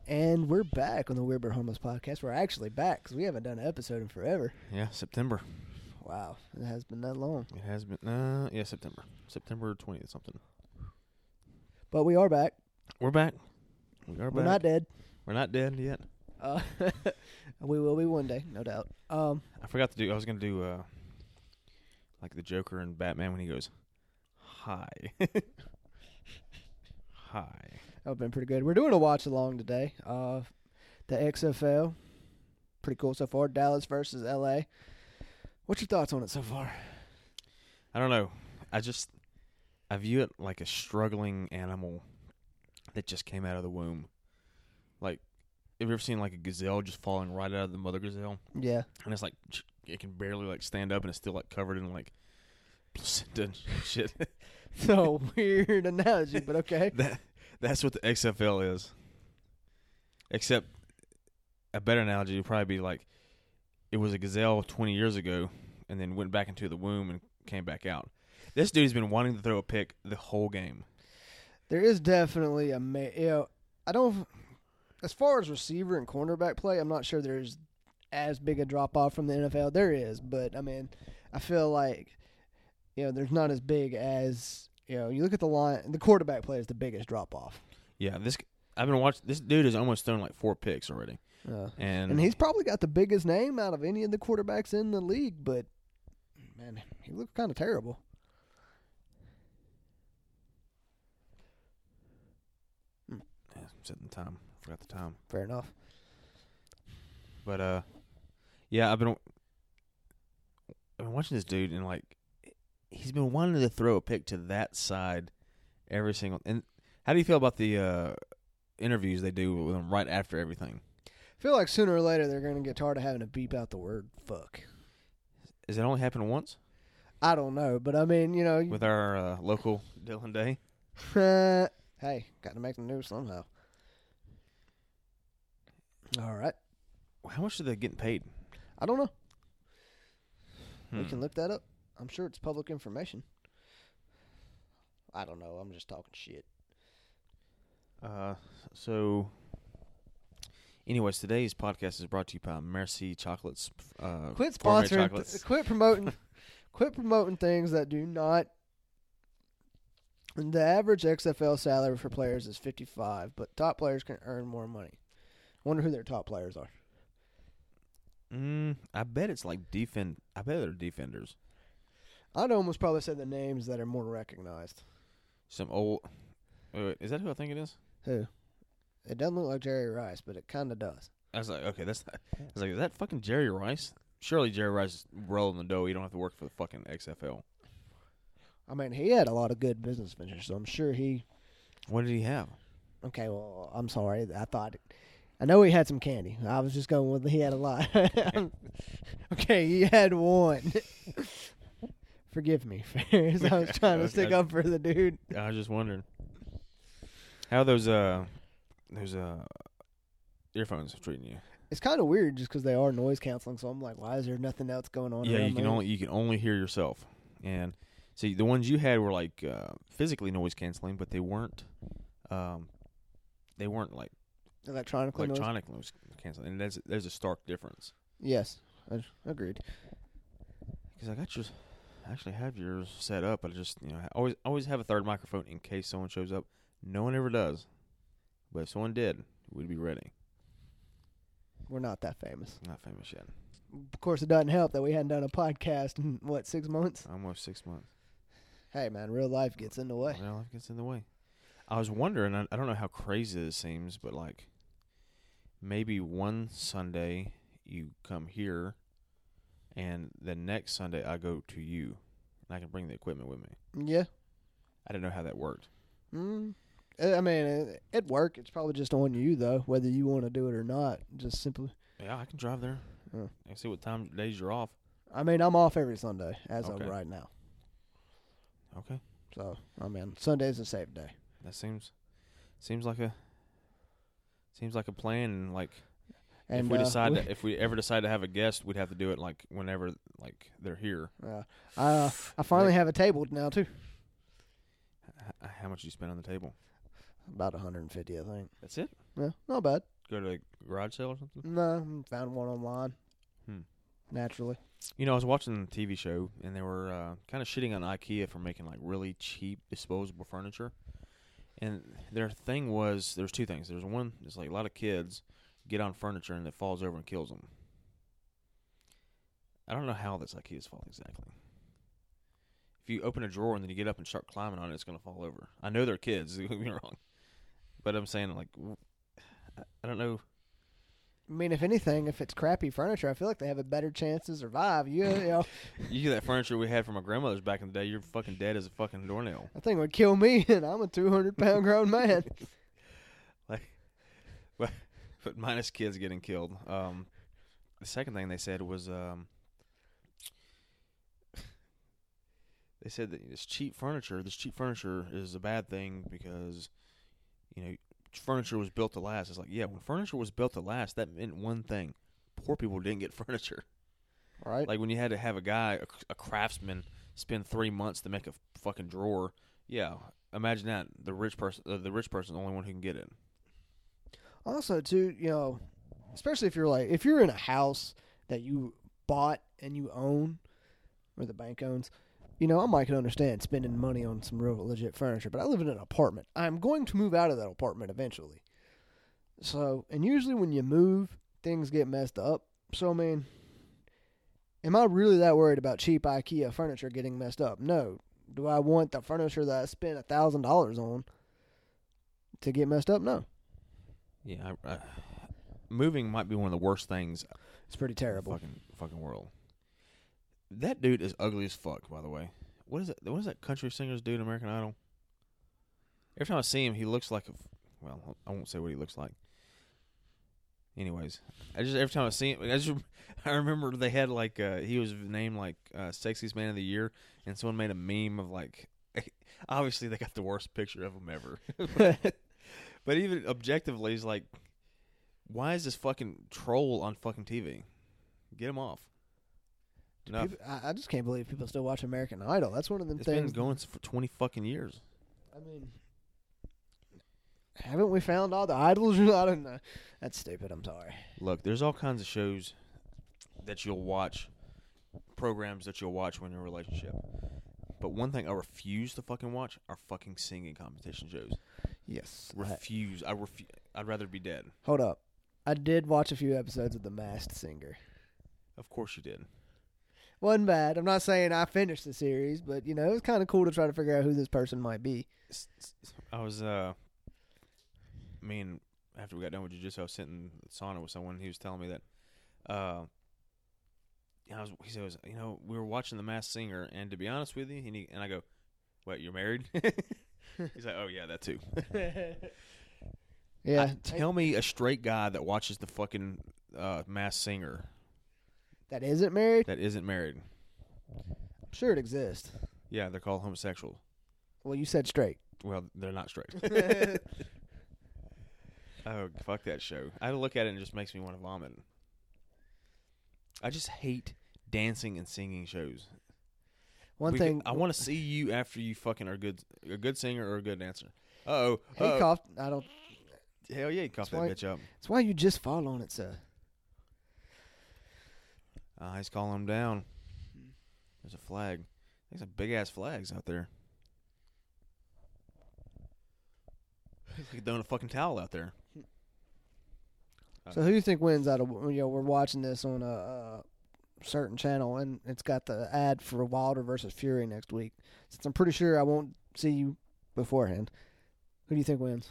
And we're back on the Weird But Harmless podcast. We're actually back because we haven't done an episode in forever. Yeah, September. Wow, it has been that long. It has been, September. September 20th something. But we are back. We're back. We're not dead. We're not dead yet. We will be one day, no doubt. I forgot to do, I was going to do, like the Joker and Batman when he goes, hi. Hi. That would have been pretty good. We're doing a watch along today. The XFL. Pretty cool so far. Dallas versus LA. What's your thoughts on it so far? I don't know. I view it like a struggling animal that just came out of the womb. Like, have you ever seen like a gazelle just falling right out of the mother gazelle? Yeah. And it's like, it can barely like stand up and it's still like covered in like placenta and shit. So weird analogy, but okay. That's what the XFL is. Except a better analogy would probably be like it was a gazelle 20 years ago and then went back into the womb and came back out. This dude's been wanting to throw a pick the whole game. There is definitely as far as receiver and cornerback play, I'm not sure there's as big a drop-off from the NFL. There is, but, I mean, I feel like, there's not as big as, you look at the line, the quarterback play is the biggest drop-off. Yeah, I've been watching. This dude has almost thrown like 4 picks already. And he's probably got the biggest name out of any of the quarterbacks in the league, but, man, he looks kind of terrible. Yeah, I'm setting the time. Forgot the time. Fair enough. But, yeah, I've been watching this dude, and, like, he's been wanting to throw a pick to that side every single. And how do you feel about the interviews they do with him right after everything? I feel like sooner or later they're going to get tired of having to beep out the word fuck. Has it only happened once? I don't know, but I mean, with our local Dylan Day? Hey, got to make the news somehow. All right. How much are they getting paid? I don't know. We can look that up. I'm sure it's public information. I don't know. I'm just talking shit. So, anyways, today's podcast is brought to you by Merci Chocolates. Quit sponsoring. Quit promoting things that do not. The average XFL salary for players is $55, but top players can earn more money. I wonder who their top players are. I bet it's like I bet they're defenders. I'd almost probably say the names that are more recognized. Some old. Wait, is that who I think it is? Who? It doesn't look like Jerry Rice, but it kind of does. I was like, okay, I was like, is that fucking Jerry Rice? Surely Jerry Rice is rolling the dough. You don't have to work for the fucking XFL. I mean, he had a lot of good business ventures, so I'm sure he. What did he have? Okay, well, I'm sorry. I know he had some candy. I was just going with he had a lot. Okay, he had one. Forgive me, Ferris. I was trying to stick up for the dude. I was just wondering how those earphones treating you. It's kind of weird just because they are noise canceling. So I'm like, why is there nothing else going on? Yeah, you can only hear yourself. And see, the ones you had were like physically noise canceling, but they weren't like electronic noise canceling. And there's a stark difference. Yes, agreed. Because I actually have yours set up, but I just I always have a third microphone in case someone shows up. No one ever does, but if someone did, we'd be ready. We're not that famous. Not famous yet. Of course, it doesn't help that we hadn't done a podcast in, 6 months? Almost 6 months. Hey, man, real life gets in the way. Real life gets in the way. I was wondering, I don't know how crazy this seems, but like maybe one Sunday you come here, and the next Sunday I go to you, and I can bring the equipment with me. Yeah. I didn't know how that worked. I mean, it'd work. It's probably just on you, though, whether you want to do it or not. Just simply. Yeah, I can drive there. I can see what days you're off. I mean, I'm off every Sunday as of right now. Okay. So, I mean, Sunday's a safe day. That seems like a plan. And like, and if we ever decide to have a guest, we'd have to do it like whenever like they're here. I finally have a table now too. How much do you spend on the table? About $150, I think. That's it? Yeah, not bad. Go to a garage sale or something? No, found one online. Naturally. You know, I was watching a TV show, and they were kind of shitting on IKEA for making, like, really cheap disposable furniture. And their thing was, there's two things. There's one, it's like a lot of kids get on furniture, and it falls over and kills them. I don't know how that's IKEA's fault exactly. If you open a drawer and then you get up and start climbing on it, it's going to fall over. I know they're kids, don't get me wrong. But I'm saying, like, I don't know. I mean, if anything, if it's crappy furniture, I feel like they have a better chance to survive. You know, You get that furniture we had from our grandmother's back in the day, you're fucking dead as a fucking doornail. that thing would kill me, and I'm a 200-pound grown man. But minus kids getting killed. The second thing they said was, they said that this cheap furniture is a bad thing because, you know, furniture was built to last. It's like, yeah, when furniture was built to last, that meant one thing: poor people didn't get furniture. Right. Like when you had to have a guy, a craftsman, spend 3 months to make a fucking drawer. Yeah, imagine that. The rich person is the only one who can get it. Also, too, you know, especially if you're in a house that you bought and you own, or the bank owns, you know, I might can understand spending money on some real legit furniture, but I live in an apartment. I'm going to move out of that apartment eventually. So, and usually when you move, things get messed up. So, I mean, am I really that worried about cheap IKEA furniture getting messed up? No. Do I want the furniture that I spent $1,000 on to get messed up? No. Yeah, moving might be one of the worst things. It's pretty terrible. In the fucking world. That dude is ugly as fuck, by the way. What is that country singer's dude in American Idol? Every time I see him, he looks like well, I won't say what he looks like. Anyways, every time I see him, I remember they had like he was named like sexiest man of the year, and someone made a meme of like, obviously they got the worst picture of him ever. But even objectively, he's like, why is this fucking troll on fucking TV? Get him off. People, I just can't believe people still watch American Idol. That's one of them things. It's been going for 20 fucking years. I mean, haven't we found all the idols? I don't know. That's stupid. I'm sorry. Look, there's all kinds of shows that you'll watch, programs that you'll watch when you're in a relationship. But one thing I refuse to fucking watch are fucking singing competition shows. Yes. Refuse. I'd rather be dead. Hold up. I did watch a few episodes of The Masked Singer. Of course you did. Wasn't bad. I'm not saying I finished the series, but, you know, it was kind of cool to try to figure out who this person might be. I was, after we got done with jiu-jitsu, I was sitting in the sauna with someone. He was telling me that, he says, you know, we were watching The Masked Singer, and to be honest with you, and I go, what, you're married? He's like, oh, yeah, that too. Yeah. Tell me a straight guy that watches the fucking Masked Singer. That isn't married? That isn't married. I'm sure it exists. Yeah, they're called homosexuals. Well, you said straight. Well, they're not straight. Oh, fuck that show. I look at it and it just makes me want to vomit. I just hate dancing and singing shows. I want to see you after you fucking are a good singer or a good dancer. Uh-oh. He coughed. I don't. Hell yeah, he coughed that bitch up. That's why you just fall on it, sir. He's calling him down. There's a flag. There's some big-ass flags out there. He's like throwing a fucking towel out there. So who do you think wins out of, you know, we're watching this on a certain channel, and it's got the ad for Wilder versus Fury next week. Since I'm pretty sure I won't see you beforehand, who do you think wins?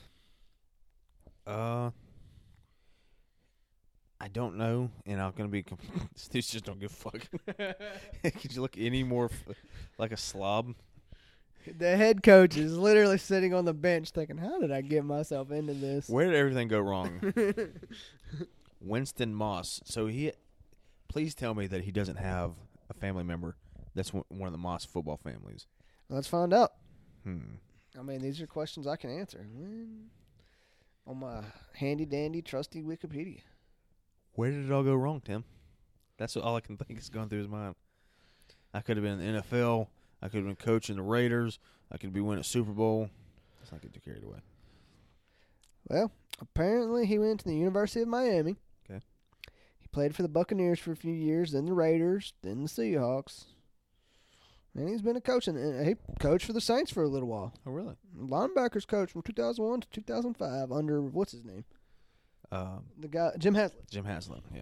I don't know, and I'm going to be... These just don't give a fuck. Could you look any more like a slob? The head coach is literally sitting on the bench thinking, how did I get myself into this? Where did everything go wrong? Winston Moss. So please tell me that he doesn't have a family member that's one of the Moss football families. Let's find out. I mean, these are questions I can answer on my handy-dandy, trusty Wikipedia. Where did it all go wrong, Tim? That's all I can think is going through his mind. I could have been in the NFL. I could have been coaching the Raiders. I could be winning a Super Bowl. Let's not get too carried away. Well, apparently he went to the University of Miami. Okay. He played for the Buccaneers for a few years, then the Raiders, then the Seahawks. And he's been a coach, and he coached for the Saints for a little while. Oh, really? Linebackers coach from 2001 to 2005 under, what's his name? The guy, Jim Haslett. Jim Haslett, yeah.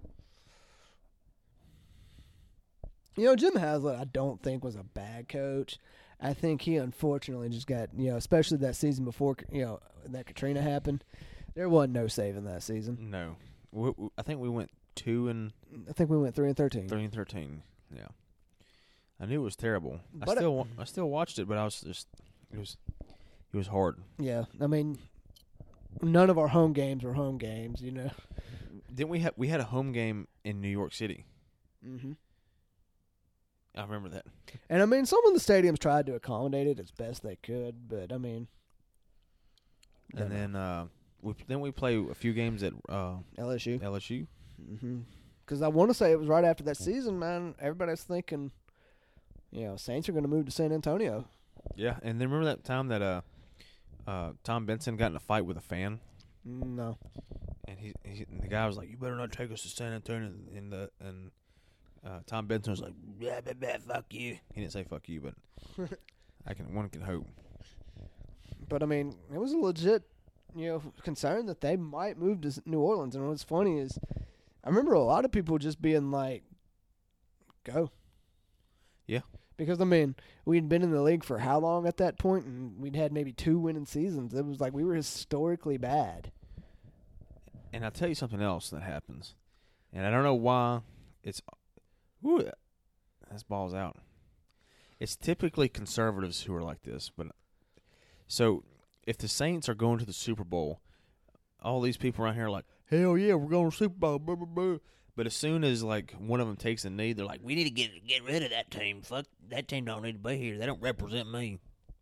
You know, Jim Haslett, I don't think was a bad coach. I think he unfortunately just got, especially that season before, that Katrina happened. There wasn't no saving that season. No. I think we went 2-13. I think we went 3-13. 3-13, yeah. I knew it was terrible. But I still watched it, but I was just it was hard. Yeah, I mean, none of our home games were home games, Didn't we had a home game in New York City? Mm-hmm. I remember that. And I mean, some of the stadiums tried to accommodate it as best they could, but I mean, and then we play a few games at LSU. LSU. Mm-hmm. Because I want to say it was right after that season, man. Everybody's thinking, Saints are going to move to San Antonio. Yeah, and then remember that time that Tom Benson got in a fight with a fan? No. And the guy was like, "You better not take us to San Antonio." And Tom Benson was like, "Blah, blah, blah, fuck you." He didn't say "fuck you," but one can hope. But I mean, it was a legit, concern that they might move to New Orleans. And what's funny is, I remember a lot of people just being like, "Go." Yeah. Because, I mean, we'd been in the league for how long at that point, and we'd had maybe 2 winning seasons. It was like we were historically bad. And I'll tell you something else that happens. And I don't know why it's... Ooh, this ball's out. It's typically conservatives who are like this. But so, if the Saints are going to the Super Bowl, all these people around here are like, "Hell yeah, we're going to the Super Bowl, blah, blah, blah." But as soon as, like, one of them takes a knee, they're like, "We need to get rid of that team. Fuck, that team don't need to be here. They don't represent me."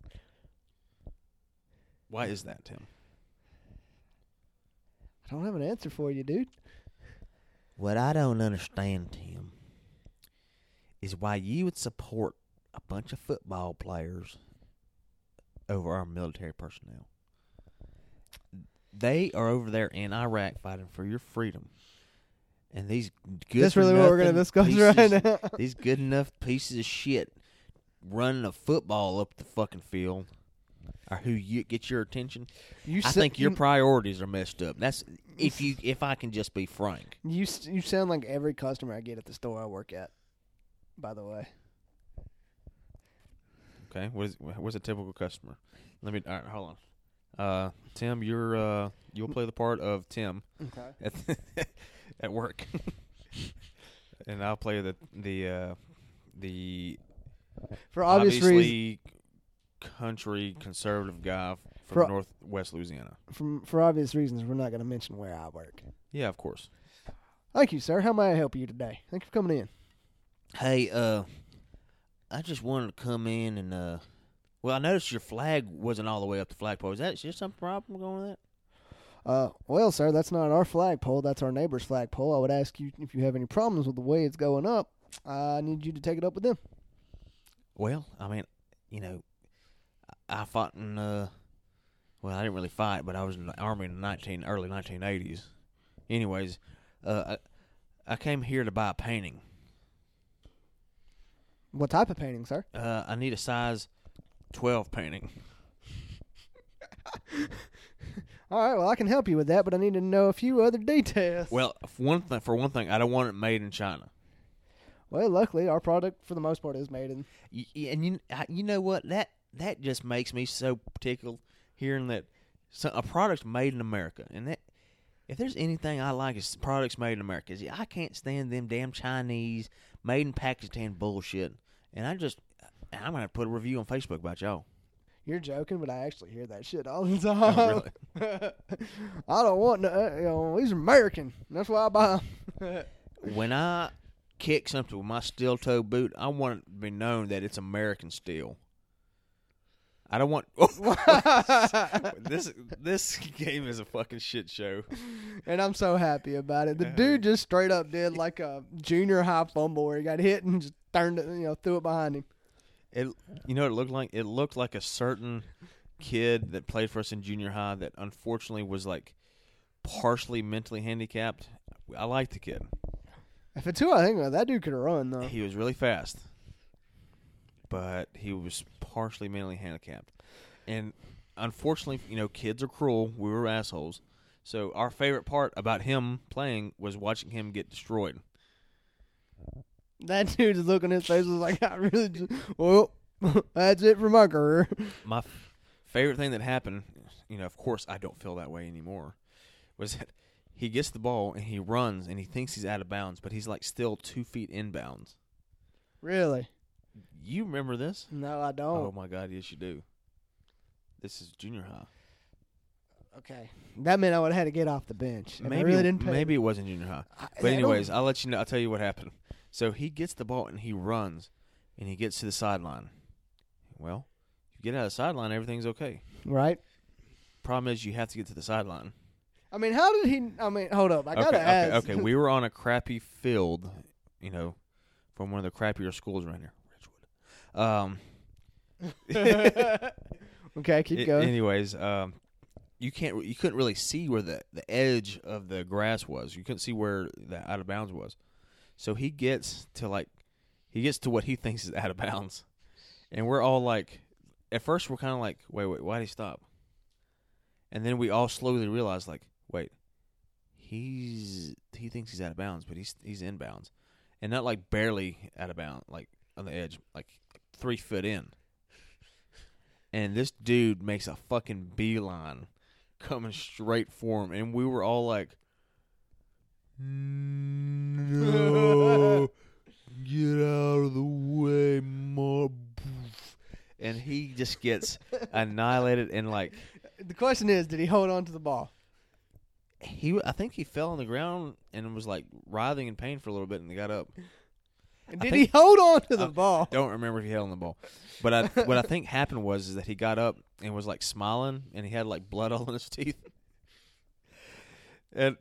Why is that, Tim? I don't have an answer for you, dude. What I don't understand, Tim, is why you would support a bunch of football players over our military personnel. They are over there in Iraq fighting for your freedom. And these good That's really what we're going to discuss right now. These good enough pieces of shit running a football up the fucking field are who get your attention. I think your priorities are messed up. That's if I can just be frank. You sound like every customer I get at the store I work at, by the way. Okay, what's a typical customer? All right, hold on. Tim, you'll play the part of Tim. Okay. At work, and I'll play the for obvious reasons, country conservative guy from Northwest Louisiana. For obvious reasons, we're not going to mention where I work. Yeah, of course. Thank you, sir. How may I help you today? Thank you for coming in. Hey, I just wanted to come in and well, I noticed your flag wasn't all the way up the flagpole. Is there some problem going with that? Well, sir, that's not our flagpole. That's our neighbor's flagpole. I would ask you if you have any problems with the way it's going up. I need you to take it up with them. Well, I mean, I fought in, well, I didn't really fight, but I was in the Army in the early 1980s. Anyways, I came here to buy a painting. What type of painting, sir? I need a size 12 painting. All right, well, I can help you with that, but I need to know a few other details. Well, for one thing, I don't want it made in China. Well, luckily, our product, for the most part, is made in... And you know what? That just makes me so tickled hearing that a product's made in America. And that, if there's anything I like, it's products made in America. I can't stand them damn Chinese, made in Pakistan bullshit. And I'm going to put a review on Facebook about y'all. You're joking, but I actually hear that shit all the time. Oh, really? I don't want he's American. That's why I buy them. When I kick something with my steel toe boot, I want it to be known that it's American steel. I don't want... This game is a fucking shit show. And I'm so happy about it. The dude just straight up did like a junior high fumble where he got hit and just turned it, threw it behind him. You know what it looked like? It looked like a certain kid that played for us in junior high that unfortunately was like partially mentally handicapped. I liked the kid. If it's who I think of, that dude could run though. He was really fast, but he was partially mentally handicapped. And unfortunately, kids are cruel. We were assholes. So our favorite part about him playing was watching him get destroyed. That dude's look on his face was like, I really just, well, that's it for my career. My favorite thing that happened, of course I don't feel that way anymore, was that he gets the ball and he runs and he thinks he's out of bounds, but he's like still 2 feet inbounds. Really? You remember this? No, I don't. Oh my God, yes you do. This is junior high. Okay. That meant I would have had to get off the bench. Maybe, I really didn't pay. Maybe it wasn't junior high. But anyways, I'll let you know. I'll tell you what happened. So he gets the ball and he runs and he gets to the sideline. Well, if you get out of the sideline, everything's okay. Right. Problem is you have to get to the sideline. I mean, how did he? I mean, hold up. I got to ask. Okay. We were on a crappy field, from one of the crappier schools around here. Okay, keep going. Anyways, you couldn't really see where the edge of the grass was. You couldn't see where the out of bounds was. So he gets to what he thinks is out of bounds. And we're all like, at first we're kind of like, wait, why'd he stop? And then we all slowly realize, like, wait, he thinks he's out of bounds, but he's inbounds. And not like barely out of bounds, like on the edge, like 3 foot in. And this dude makes a fucking beeline coming straight for him. And we were all like, no, get out of the way, Marv. And he just gets annihilated and like. The question is, did he hold on to the ball? I think he fell on the ground and was like writhing in pain for a little bit, and he got up. Did he hold on to the ball? Don't remember if he held on the ball, but what I think happened was that he got up and was like smiling, and he had like blood all in his teeth. And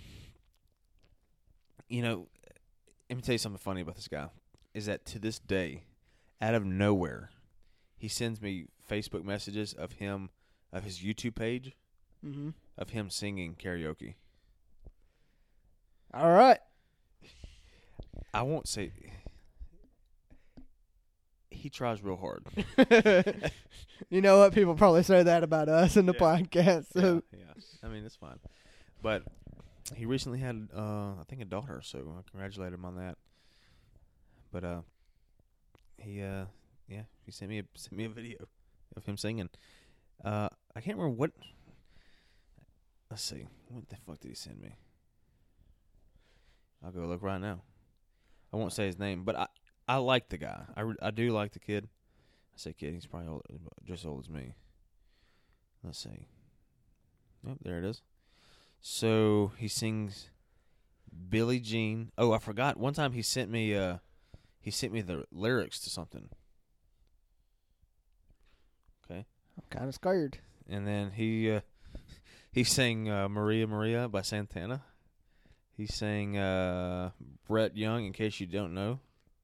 let me tell you something funny about this guy. Is that to this day, out of nowhere, he sends me Facebook messages of his YouTube page, of him singing karaoke. All right. I won't say he tries real hard. You know what? People probably say that about us in the podcast. So. Yeah. I mean, it's fine. But he recently had, I think, a daughter, so I congratulate him on that. But he sent me a video of him singing. I can't remember what. Let's see. What the fuck did he send me? I'll go look right now. I won't say his name, but I like the guy. I do like the kid. I say kid. He's probably just as old as me. Let's see. Oh, there it is. So he sings Billie Jean. Oh, I forgot. One time he sent me the lyrics to something. Okay. I'm kind of scared. And then he sang Maria Maria by Santana. He sang Brett Young, in case you don't know.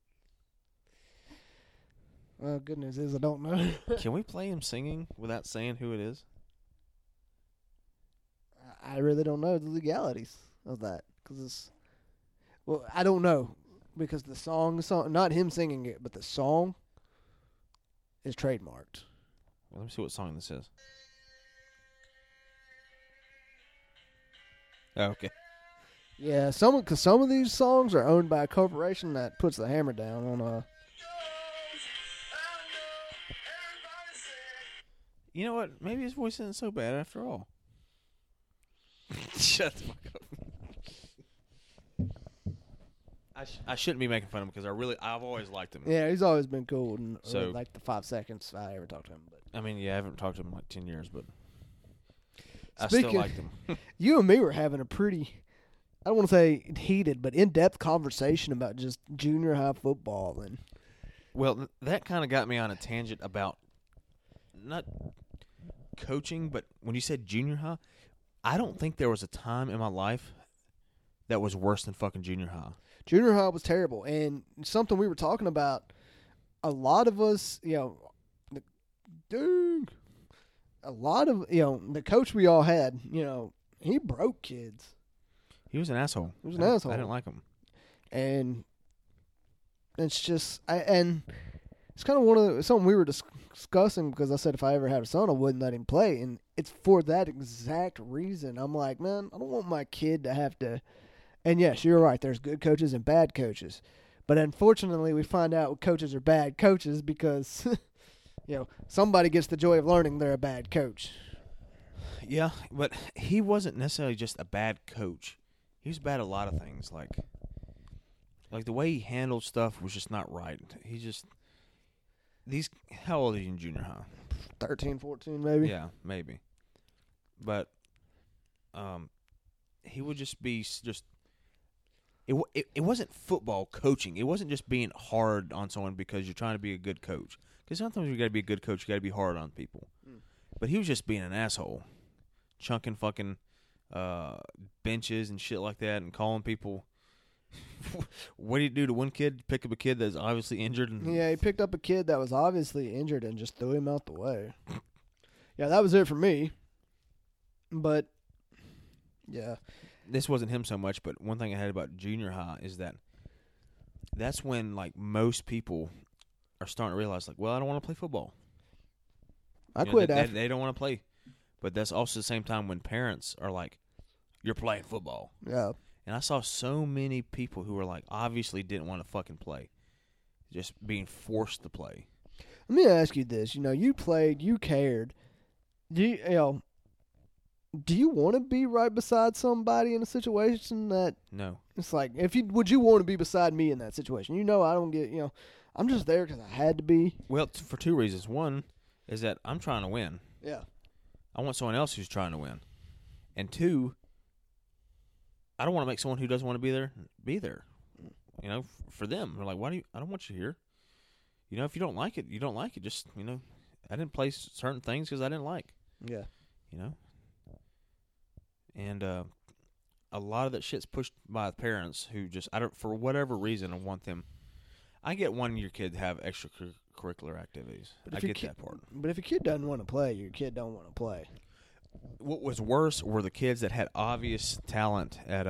Well, good news is I don't know. Can we play him singing without saying who it is? I really don't know the legalities of that. I don't know. Because the song, not him singing it, but the song is trademarked. Well, let me see what song this is. Oh, okay. Yeah, because some of these songs are owned by a corporation that puts the hammer down on a. You know what? Maybe his voice isn't so bad after all. Shut the fuck up. I shouldn't be making fun of him because I've always liked him. Yeah, he's always been cool. And So- like the 5 seconds I ever talked to him. But I mean, yeah, I haven't talked to him in like 10 years, but I still liked him. you and me were having a pretty, I don't want to say heated, but in-depth conversation about just junior high football. And Well, that kind of got me on a tangent about not coaching, but when you said junior high, I don't think there was a time in my life that was worse than fucking junior high. junior high was terrible. And something we were talking about, a lot of us, dang, a lot of, the coach we all had, he broke kids. He was an asshole. He was an asshole. I didn't like him. And it's just, and it's kind of something we were discussing, because I said if I ever had a son, I wouldn't let him play. And it's for that exact reason. I'm like, man, I don't want my kid to have to. And yes, you're right. There's good coaches and bad coaches. But unfortunately, we find out coaches are bad coaches because, somebody gets the joy of learning they're a bad coach. Yeah, but he wasn't necessarily just a bad coach. He was bad at a lot of things. Like the way he handled stuff was just not right. How old are you in junior high? 13, 14 maybe. Yeah, maybe. But he would just be It wasn't football coaching. It wasn't just being hard on someone because you're trying to be a good coach. Because sometimes you got to be a good coach, you got to be hard on people. But he was just being an asshole, chunking fucking benches and shit like that, and calling people. What did he do to one kid? Pick up a kid that's obviously injured. Yeah, he picked up a kid that was obviously injured and just threw him out the way. Yeah, that was it for me. But yeah. This wasn't him so much, but one thing I had about junior high is that's when most people are starting to realize well, I don't want to play football. I quit after. They don't want to play. But that's also the same time when parents are like, you're playing football. Yeah. And I saw so many people who were obviously didn't want to fucking play. Just being forced to play. Let me ask you this. You played, you cared. Do you want to be right beside somebody in a situation that... No. It's would you want to be beside me in that situation? I don't get, I'm just there because I had to be. Well, for two reasons. One is that I'm trying to win. Yeah. I want someone else who's trying to win. And two, I don't want to make someone who doesn't want to be there. For them. They're like, I don't want you here. If you don't like it, you don't like it. Just, I didn't play certain things because I didn't like. Yeah. And a lot of that shit's pushed by parents who just, for whatever reason, I want them. I get wanting your kid to have extracurricular activities. I get that part. But if your kid doesn't want to play, your kid don't want to play. What was worse were the kids that had obvious talent at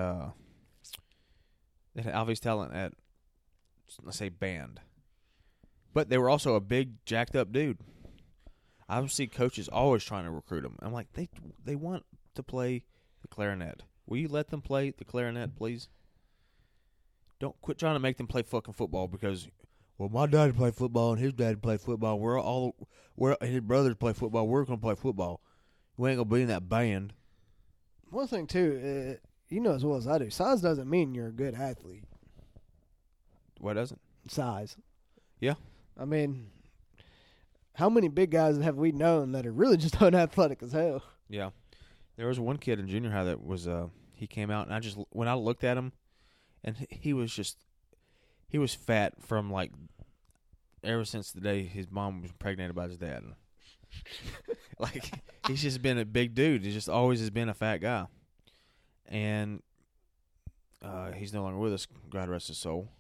let's say, band. But they were also a big, jacked up dude. I would see coaches always trying to recruit them. I'm like, they want to play the clarinet. Will you let them play the clarinet, please? Don't quit trying to make them play fucking football because, my dad played football and his dad played football. And his brothers play football. We're going to play football. We ain't going to be in that band. One thing, too, you know as well as I do, size doesn't mean you're a good athlete. What doesn't? Size. Yeah. I mean, how many big guys have we known that are really just unathletic as hell? Yeah. There was one kid in junior high that was, he came out, and when I looked at him, and he was fat from, ever since the day his mom was pregnant by his dad. He's just been a big dude. He just always has been a fat guy. And he's no longer with us, God rest his soul.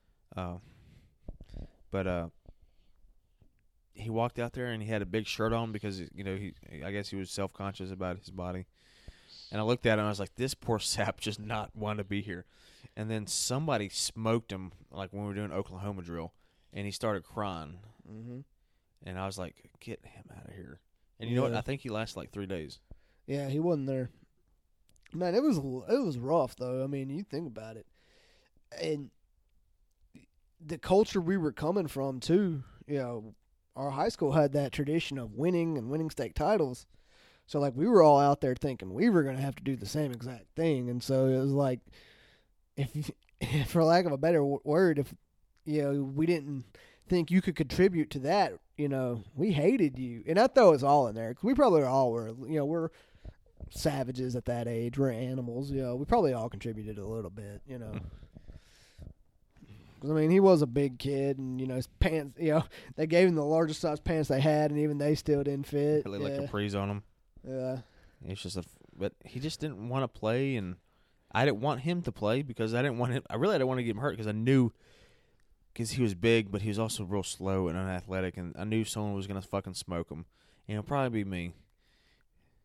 But he walked out there and he had a big shirt on because I guess he was self-conscious about his body. And I looked at him and I was like, this poor sap just not want to be here. And then somebody smoked him when we were doing Oklahoma drill, and he started crying. Mm-hmm. And I was like, get him out of here. And you know what? I think he lasted 3 days. Yeah, he wasn't there. Man, it was rough though. I mean, you think about it, and the culture we were coming from too. Our high school had that tradition of winning and winning state titles. So we were all out there thinking we were going to have to do the same exact thing, and so it was if for lack of a better word, if we didn't think you could contribute to that, we hated you. And I throw us all in there because we probably all were. We're savages at that age. We're animals. We probably all contributed a little bit. Because, I mean, he was a big kid, and, his pants, they gave him the largest size pants they had, and even they still didn't fit. Really like capris on him. Yeah. It's just but he just didn't want to play, and I didn't want him to play because I didn't want him. I really didn't want to get him hurt because I knew, because he was big, but he was also real slow and unathletic, and I knew someone was gonna fucking smoke him, and it'll probably be me.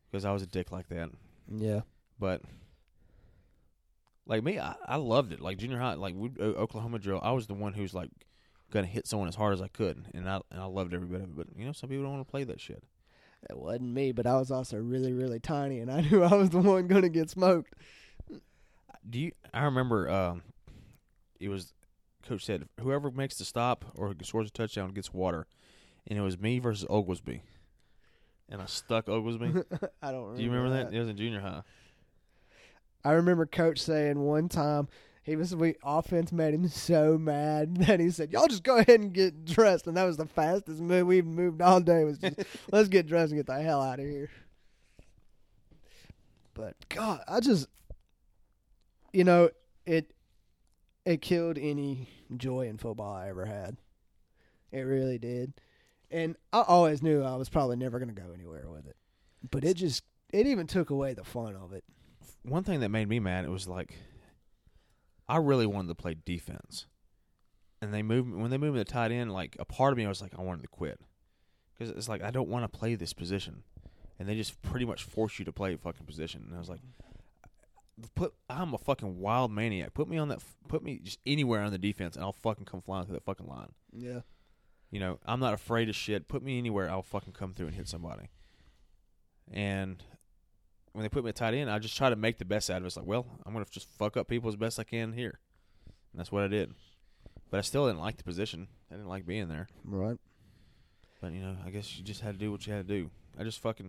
because I was a dick like that. Yeah. But like me, I loved it. Like junior high, like Oklahoma drill, I was the one who's like gonna hit someone as hard as I could, and I loved every bit of it. But some people don't want to play that shit. It wasn't me, but I was also really, really tiny, and I knew I was the one going to get smoked. I remember it was coach said whoever makes the stop or scores a touchdown gets water, and it was me versus Oglesby, and I stuck Oglesby. I don't remember. Do you remember that? It was in junior high. I remember coach saying one time offense made him so mad that he said, "Y'all just go ahead and get dressed," and that was the fastest move we've moved all day. Was just let's get dressed and get the hell out of here. But God, I just it killed any joy in football I ever had. It really did, and I always knew I was probably never going to go anywhere with it. But it even took away the fun of it. One thing that made me mad, it was like, I really wanted to play defense, and when they moved me to tight end, like a part of me was like, I wanted to quit, because it's like I don't want to play this position, and they just pretty much force you to play a fucking position. And I was like, I'm a fucking wild maniac. Put me just anywhere on the defense, and I'll fucking come flying through that fucking line. Yeah, I'm not afraid of shit. Put me anywhere, I'll fucking come through and hit somebody. And when they put me at tight end, I just try to make the best out of it. It's like, well, I'm going to just fuck up people as best I can here. And that's what I did. But I still didn't like the position. I didn't like being there. Right. But, I guess you just had to do what you had to do. I just fucking...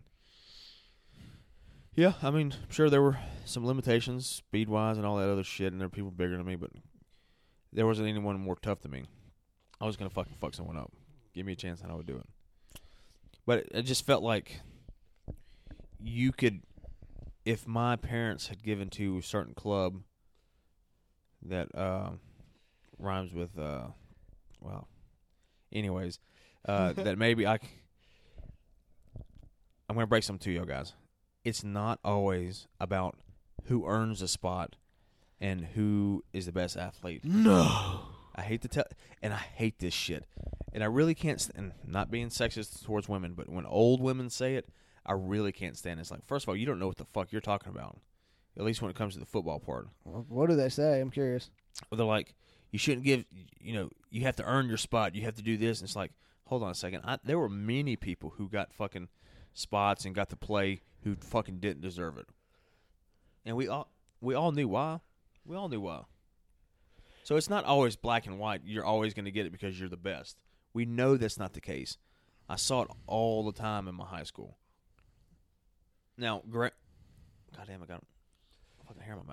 Yeah, I mean, I'm sure there were some limitations, speed-wise and all that other shit, and there were people bigger than me, but there wasn't anyone more tough than me. I was going to fucking fuck someone up. Give me a chance and I would do it. But it just felt like you could... If my parents had given to a certain club that rhymes with, anyways, that maybe I'm going to break something to you guys. It's not always about who earns a spot and who is the best athlete. No. I hate to tell, and I hate this shit. And I really can't, and not being sexist towards women, but when old women say it, I really can't stand it. It's like, first of all, you don't know what the fuck you're talking about, at least when it comes to the football part. What do they say? I'm curious. Well, they're like, you shouldn't give, you have to earn your spot. You have to do this. And it's like, hold on a second. There were many people who got fucking spots and got to play who fucking didn't deserve it. And we all knew why. We all knew why. So it's not always black and white. You're always going to get it because you're the best. We know that's not the case. I saw it all the time in my high school. Now, goddamn, I got a fucking hair in my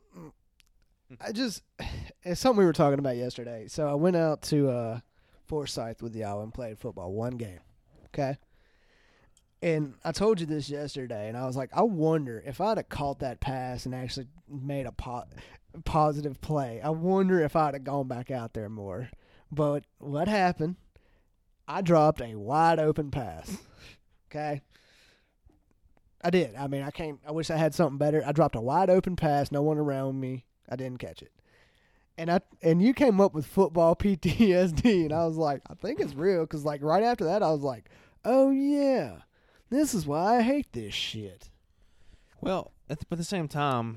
mouth. It's something we were talking about yesterday. So I went out to Forsyth with y'all and played football one game. Okay? And I told you this yesterday, and I was like, I wonder if I'd have caught that pass and actually made a positive play. I wonder if I'd have gone back out there more. But what happened? I dropped a wide open pass. Okay? I did. I mean, I wish I had something better. I dropped a wide open pass, no one around me. I didn't catch it. And you came up with football PTSD, and I was like, I think it's real, because like right after that, I was like, oh yeah, this is why I hate this shit. Well, but at the same time,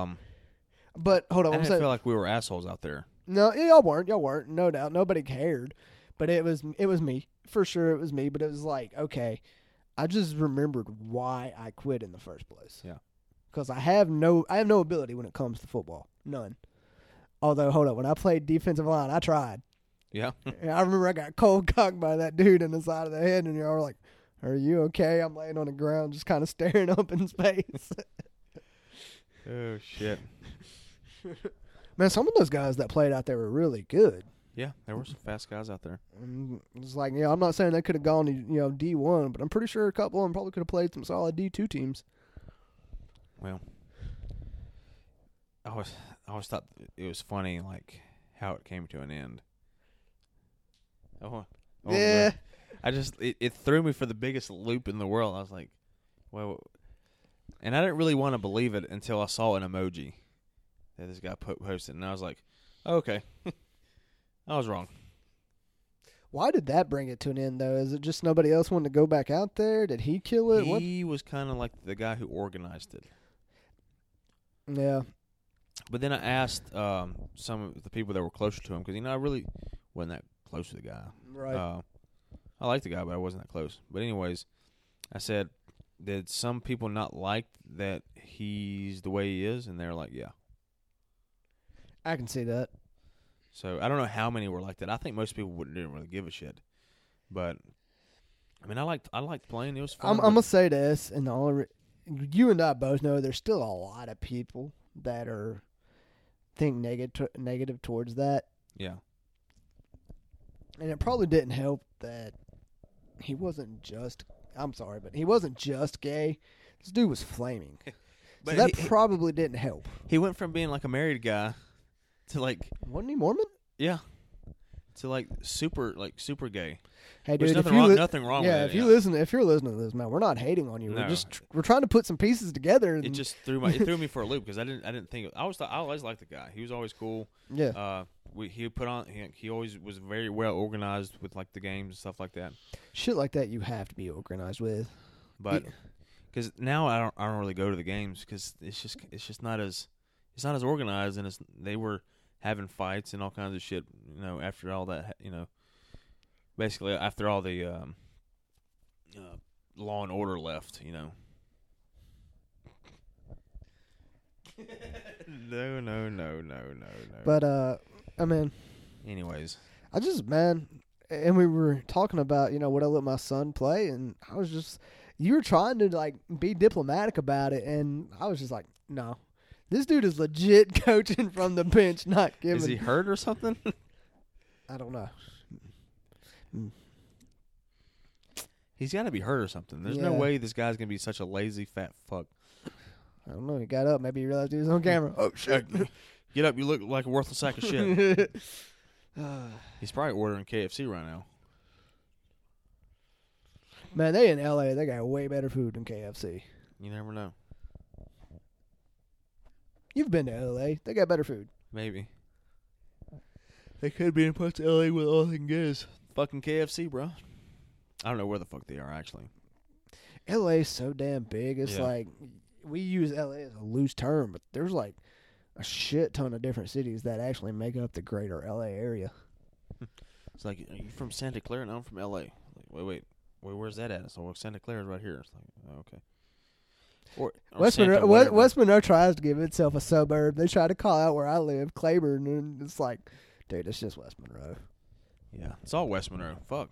but hold on, I didn't feel like we were assholes out there. No, y'all weren't, no doubt. Nobody cared, but it was me for sure. It was me, but it was like, okay, I just remembered why I quit in the first place. Yeah, because I have no ability when it comes to football, none. Although, hold on, when I played defensive line, I tried. Yeah. I remember I got cold cocked by that dude in the side of the head, and y'all were like, are you okay? I'm laying on the ground just kind of staring up in space. Oh, shit. Man, some of those guys that played out there were really good. Yeah, there were some fast guys out there. And it's like, I'm not saying they could have gone to, D1, but I'm pretty sure a couple of them probably could have played some solid D2 teams. Well, I always thought it was funny, like, how it came to an end. Yeah. It threw me for the biggest loop in the world. I was like, well, and I didn't really want to believe it until I saw an emoji that this guy posted, and I was like, oh, okay, I was wrong. Why did that bring it to an end, though? Is it just nobody else wanted to go back out there? Did he kill it? He was kind of like the guy who organized it. Yeah. But then I asked some of the people that were closer to him because I really wasn't that close to the guy. Right. I liked the guy, but I wasn't that close. But anyways, I said, did some people not like that he's the way he is? And they're like, yeah. I can see that. So I don't know how many were like that. I think most people didn't really give a shit. But I mean, I liked playing. It was fun. I'm gonna say this, and you and I both know there's still a lot of people that think negative towards that. Yeah. And it probably didn't help that he wasn't just. I'm sorry, but he wasn't just gay. This dude was flaming. But so that probably didn't help. He went from being like a married guy to like, wasn't he Mormon? yeah, to like super gay. Hey, There's dude, nothing wrong with it. If you're listening to this, man, we're not hating on you. No. We're trying to put some pieces together. It just threw me for a loop because I didn't think I always liked the guy. He was always cool. Yeah. He always was very well organized with like the games and stuff like that. Shit like that you have to be organized with. But because now I don't really go to the games because it's just not as organized, and they were having fights and all kinds of shit. After all that, basically after all the Law and Order left, No. But I mean, anyways, and we were talking about would I let my son play, and I was just you were trying to like be diplomatic about it, and I was just like, no, this dude is legit coaching from the bench, not giving. Is he hurt or something? I don't know. He's got to be hurt or something. There's no way this guy's gonna be such a lazy fat fuck. I don't know. He got up. Maybe he realized he was on camera. Oh shit! Get up! You look like a worthless sack of shit. He's probably ordering KFC right now. Man, they in LA. They got way better food than KFC. You never know. You've been to LA. They got better food. Maybe. They could be in parts of LA where all they can get is fucking KFC, bro. I don't know where the fuck they are, actually. LA's so damn big. It's like, we use LA as a loose term, but there's like a shit ton of different cities that actually make up the greater LA area. It's like, are you from Santa Clara? No, I'm from LA. Like, wait, where's that at? So Santa Clara's right here. It's like, oh, okay. Or West Monroe tries to give itself a suburb. They try to call out where I live, Claiborne, and it's like, dude, it's just West Monroe. Yeah, it's all West Monroe. Fuck.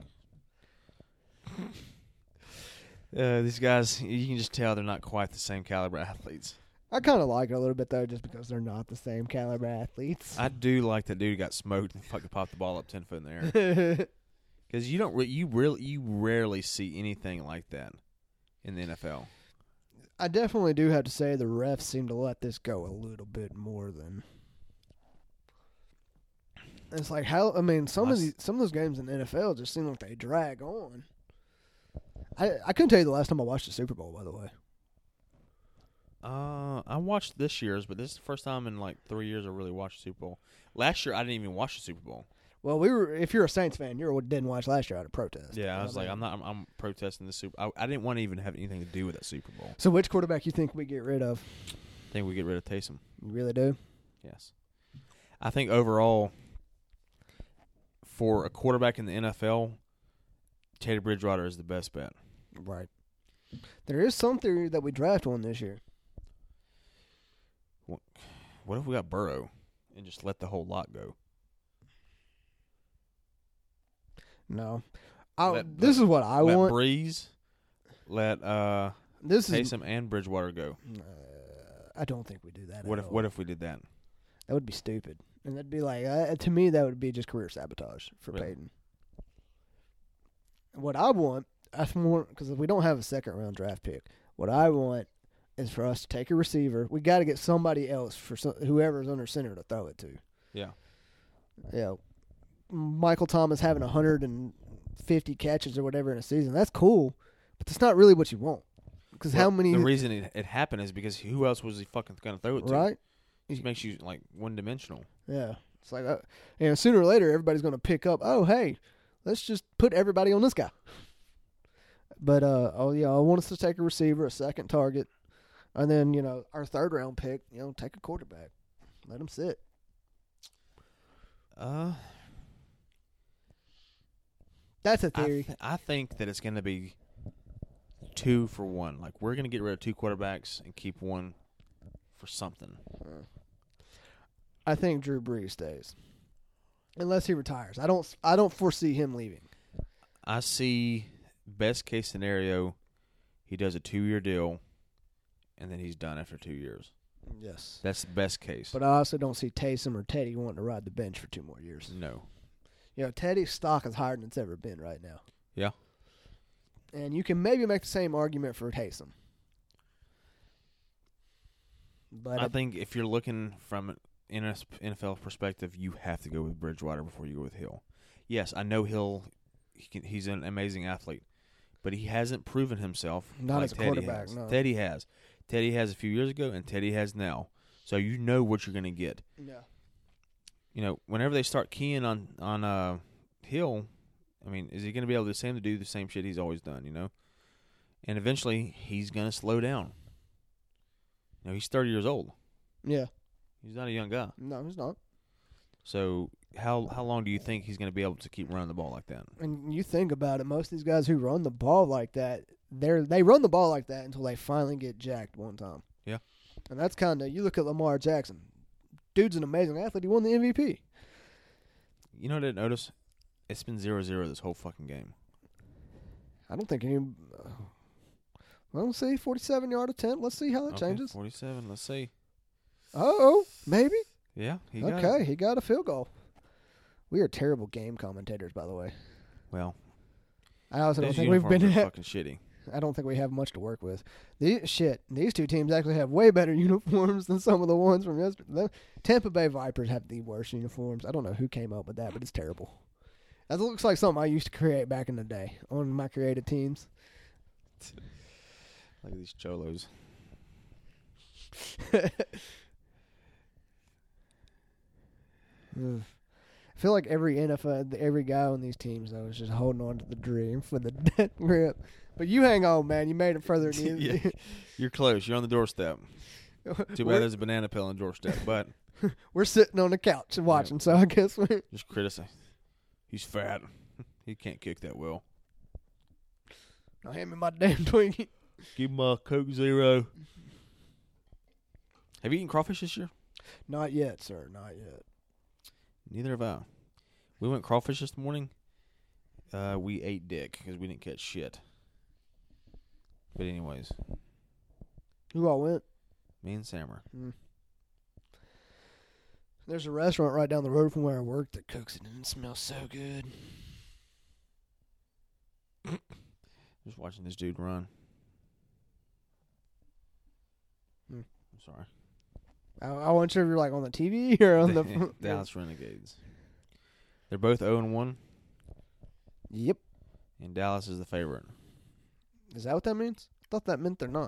These guys, you can just tell they're not quite the same caliber athletes. I kind of like it a little bit, though, just because they're not the same caliber athletes. I do like that dude got smoked and fucking popped the ball up 10 foot in the air. Because you rarely see anything like that in the NFL. I definitely do have to say the refs seem to let this go a little bit more than. It's like some of those games in the NFL just seem like they drag on. I couldn't tell you the last time I watched the Super Bowl, by the way. I watched this year's, but this is the first time in like 3 years I really watched the Super Bowl. Last year I didn't even watch the Super Bowl. Well, if you're a Saints fan, you didn't watch last year out of protest. Yeah, I was like, I'm protesting the Super. I didn't want to even have anything to do with that Super Bowl. So, which quarterback you think we get rid of? I think we get rid of Taysom. You really do? Yes. I think overall, for a quarterback in the NFL, Teddy Bridgewater is the best bet. Right. There is some theory that we draft one this year. What if we got Burrow and just let the whole lot go? No. This is what I want. Let Breeze, let Taysom and Bridgewater go. I don't think we do that. What if we did that? That would be stupid. And that'd be like, to me, that would be just career sabotage for Peyton. What I want, because we don't have a second-round draft pick, what I want is for us to take a receiver. We got to get somebody else for whoever's under center to throw it to. Yeah. Yeah. Michael Thomas having 150 catches or whatever in a season, that's cool, but that's not really what you want. Because how many? The reason it happened is because who else was he fucking going to throw it to? Right. It makes you like one-dimensional. Yeah. It's like, sooner or later, everybody's going to pick up, oh, hey, Let's just put everybody on this guy. But I want us to take a receiver, a second target, and then our third round pick. Take a quarterback. Let him sit. That's a theory. I think that it's going to be 2 for 1. Like, we're going to get rid of 2 quarterbacks and keep one for something. I think Drew Brees stays, unless he retires. I don't foresee him leaving. I see best case scenario, he does a 2-year deal, and then he's done after 2 years. Yes, that's the best case. But I also don't see Taysom or Teddy wanting to ride the bench for 2 more years. No. Teddy's stock is higher than it's ever been right now. Yeah. And you can maybe make the same argument for Taysom. But I think if you're looking from an NFL perspective, you have to go with Bridgewater before you go with Hill. Yes, I know he's an amazing athlete, but he hasn't proven himself. Not like as a Teddy quarterback, has. no. Teddy has. Teddy has a few years ago, and Teddy has now. So you know what you're going to get. Yeah. Whenever they start keying on Hill, I mean, is he going to be able to do the same shit he's always done, And eventually, he's going to slow down. He's 30 years old. Yeah. He's not a young guy. No, he's not. So how long do you think he's going to be able to keep running the ball like that? And you think about it, most of these guys who run the ball like that, they run the ball like that until they finally get jacked one time. Yeah. And that's you look at Lamar Jackson. Dude's an amazing athlete. He won the MVP. You know what I didn't notice? It's been 0-0 this whole fucking game. I don't think any. Well, let's see, 47-yard attempt. Let's see how that changes. 47. Let's see. Oh, maybe. Yeah. He got a field goal. We are terrible game commentators, by the way. Well, I also don't those think we've uniforms been are fucking shitty. I don't think we have much to work with. These 2 teams actually have way better uniforms than some of the ones from yesterday. The Tampa Bay Vipers have the worst uniforms. I don't know who came up with that, but it's terrible. That looks like something I used to create back in the day on my creative teams. Look at these cholos. I feel like every guy on these teams, though, is just holding on to the dream for the death grip. But you hang on, man. You made it further than you. Yeah. You're close. You're on the doorstep. Too bad there's a banana peel on the doorstep, but we're sitting on the couch and watching, so I guess we're just criticize. He's fat. He can't kick that well. Now hand me my damn Twinkie. Give him a Coke Zero. Have you eaten crawfish this year? Not yet, sir. Not yet. Neither have I. We went crawfish this morning. We ate dick because we didn't catch shit. But anyways. Who all went? Me and Sammer. There's a restaurant right down the road from where I work that cooks it, and it smells so good. Just watching this dude run. I'm sorry. I wasn't sure if you're on the TV or on the Dallas Renegades. They're both 0-1. Yep. And Dallas is the favorite. Is that what that means? I thought that meant they're not.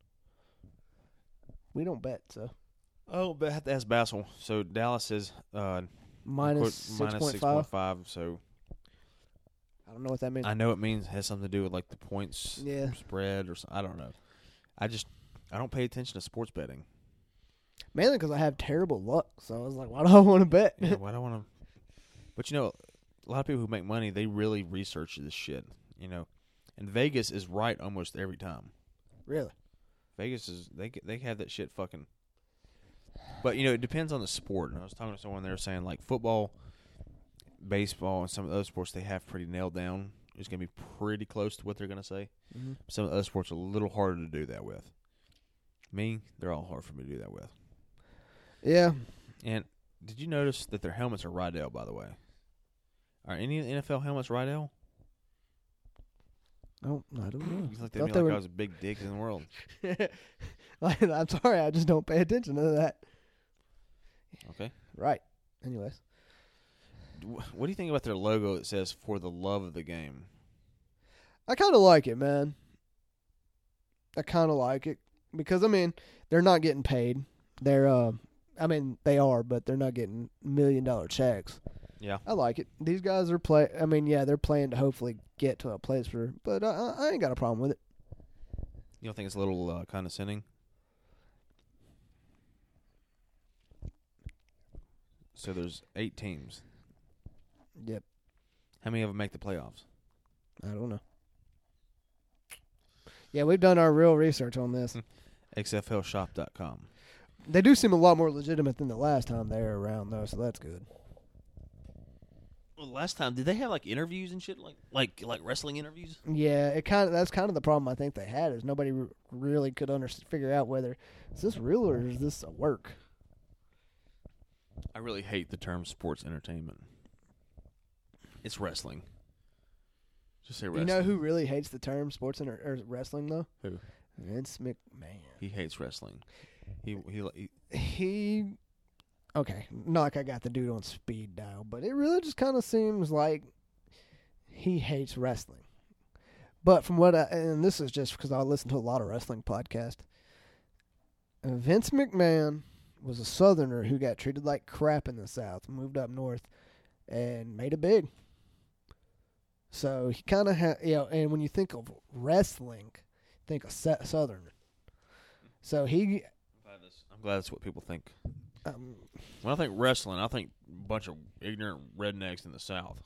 We don't bet, so. Oh, but I have to ask Basil. So Dallas is minus 6.5. So I don't know what that means. I know it means it has something to do with the points spread or something. I don't know. I don't pay attention to sports betting. Mainly because I have terrible luck. So I was like, why do I want to bet? Yeah, why do I want to? But a lot of people who make money, they really research this shit. And Vegas is right almost every time. Really? Vegas is they have that shit fucking. But it depends on the sport. And I was talking to someone there saying football, baseball, and some of the other sports they have pretty nailed down. It's gonna be pretty close to what they're gonna say. Mm-hmm. Some of the other sports are a little harder to do that with. Me, they're all hard for me to do that with. Yeah. And did you notice that their helmets are Rydell, by the way? Are any of the NFL helmets Rydell? Oh, I don't know. You looked at me like I was a big dick in the world. I'm sorry, I just don't pay attention to that. Okay. Right. Anyways. What do you think about their logo that says, "For the love of the game"? I kind of like it, man. I kind of like it. Because, they're not getting paid. They're, they are, but they're not getting $1 million checks. Yeah. I like it. These guys are they're playing to hopefully get to a place but I ain't got a problem with it. You don't think it's a little condescending? So there's 8 teams. Yep. How many of them make the playoffs? I don't know. Yeah, we've done our real research on this. XFLshop.com. They do seem a lot more legitimate than the last time they were around, though, so that's good. Well, last time, did they have like interviews and shit, like wrestling interviews? Yeah, that's kind of the problem I think they had is nobody really could figure out whether is this real or is this a work. I really hate the term sports entertainment. It's wrestling. Just say wrestling. You know who really hates the term sports or wrestling though? Who? Vince McMahon. He hates wrestling. He okay, not like I got the dude on speed dial, but it really just kind of seems like he hates wrestling. But from and this is just because I listen to a lot of wrestling podcasts, Vince McMahon was a Southerner who got treated like crap in the South, moved up north, and made it big. So he kind of and when you think of wrestling, think of Southerner. So I'm glad that's what people think. When I think wrestling, I think a bunch of ignorant rednecks in the South.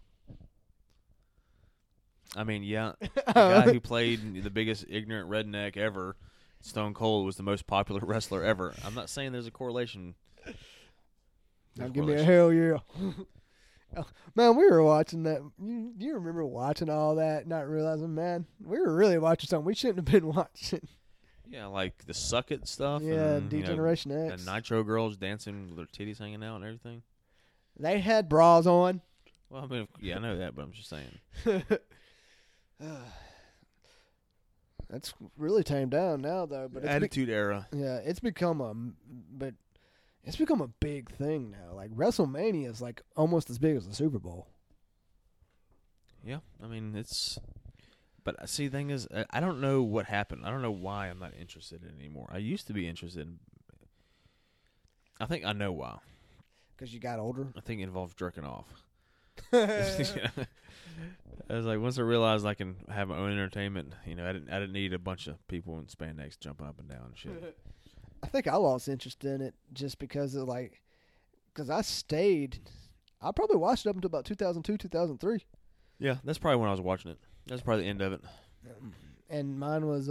I mean, yeah, the guy who played the biggest ignorant redneck ever, Stone Cold, was the most popular wrestler ever. I'm not saying there's a correlation. Now give me a hell yeah. Man, we were watching that. You remember watching all that, not realizing, man, we were really watching something we shouldn't have been watching. Yeah, like the Suck It stuff. Yeah, and, D-Generation X. And Nitro girls dancing with their titties hanging out and everything. They had bras on. Well, I mean, yeah, I know that, but I'm just saying. That's really tamed down now, though. But Attitude Era. Yeah, it's become a big thing now. Like WrestleMania is like almost as big as the Super Bowl. Yeah, I mean but see, the thing is, I don't know what happened. I don't know why I'm not interested in it anymore. I used to be interested in. I think I know why. Because you got older. I think it involves jerking off. I was like, once I realized I can have my own entertainment, I didn't need a bunch of people in spandex jumping up and down and shit. I think I lost interest in it just because I probably watched it up until about 2002, 2003. Yeah, that's probably when I was watching it. That's probably the end of it. And mine was,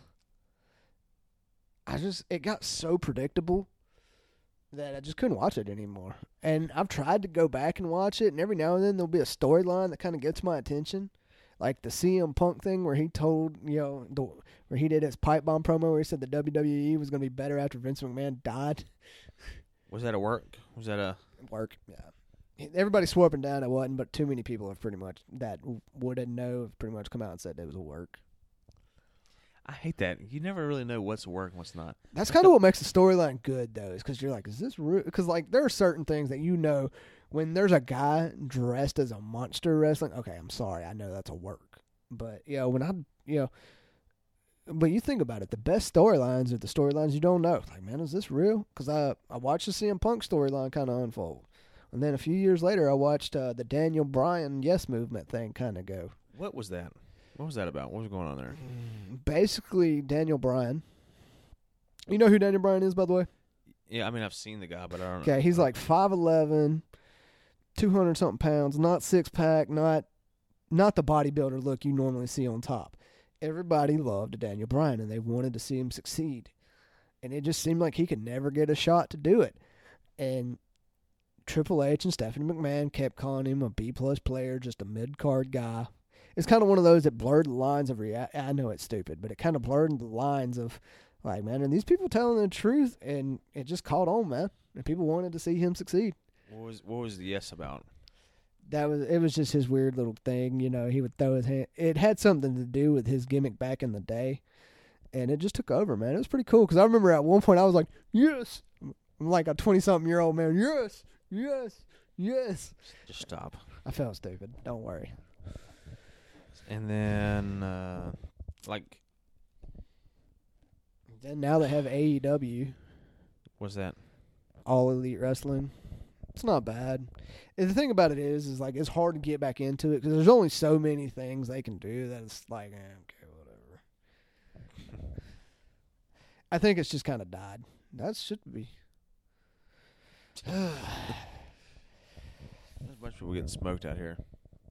it got so predictable that I just couldn't watch it anymore. And I've tried to go back and watch it, and every now and then there'll be a storyline that kind of gets my attention. Like the CM Punk thing where he told, where he did his pipe bomb promo where he said the WWE was going to be better after Vince McMahon died. Was that a work? Was that a work? Yeah. Everybody swore up and down it wasn't, but too many people have pretty much that would have pretty much come out and said it was a work. I hate that. You never really know what's work and what's not. That's kind of what makes the storyline good, though, is because you're like, is this real? Because there are certain things that when there's a guy dressed as a monster wrestling, okay, I'm sorry, I know that's a work. But, but you think about it, the best storylines are the storylines you don't know. Like, man, is this real? Because I watched the CM Punk storyline kind of unfold. And then a few years later, I watched the Daniel Bryan Yes Movement thing kind of go. What was that? What was that about? What was going on there? Basically, Daniel Bryan. You know who Daniel Bryan is, by the way? Yeah, I mean, I've seen the guy, but I don't know. Okay, he's like 5'11", 200-something pounds, not six-pack, not the bodybuilder look you normally see on top. Everybody loved Daniel Bryan, and they wanted to see him succeed. And it just seemed like he could never get a shot to do it. And Triple H and Stephanie McMahon kept calling him a B-plus player, just a mid-card guy. It's kind of one of those that blurred the lines of I know it's stupid, but it kind of blurred the lines of, like, man, are these people telling the truth? And it just caught on, man. And people wanted to see him succeed. What was the yes about? It was just his weird little thing, he would throw his hand. It had something to do with his gimmick back in the day. And it just took over, man. It was pretty cool, because I remember at one point I was like, yes. I'm like a 20-something-year-old man. Yes, yes, yes. Just stop. I felt stupid. Don't worry. And then, Then now they have AEW. What's that? All Elite Wrestling. It's not bad. And the thing about it is like it's hard to get back into it because there's only so many things they can do that it's like, okay, whatever. I think it's just kind of died. That should be. There's a bunch of people getting smoked out here.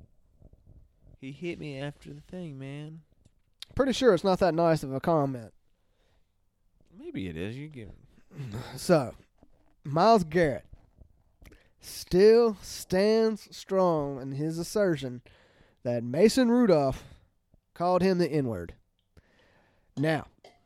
He hit me after the thing, man. Pretty sure it's not that nice of a comment. Maybe it is. You get. So, Myles Garrett still stands strong in his assertion that Mason Rudolph called him the N-word. Now,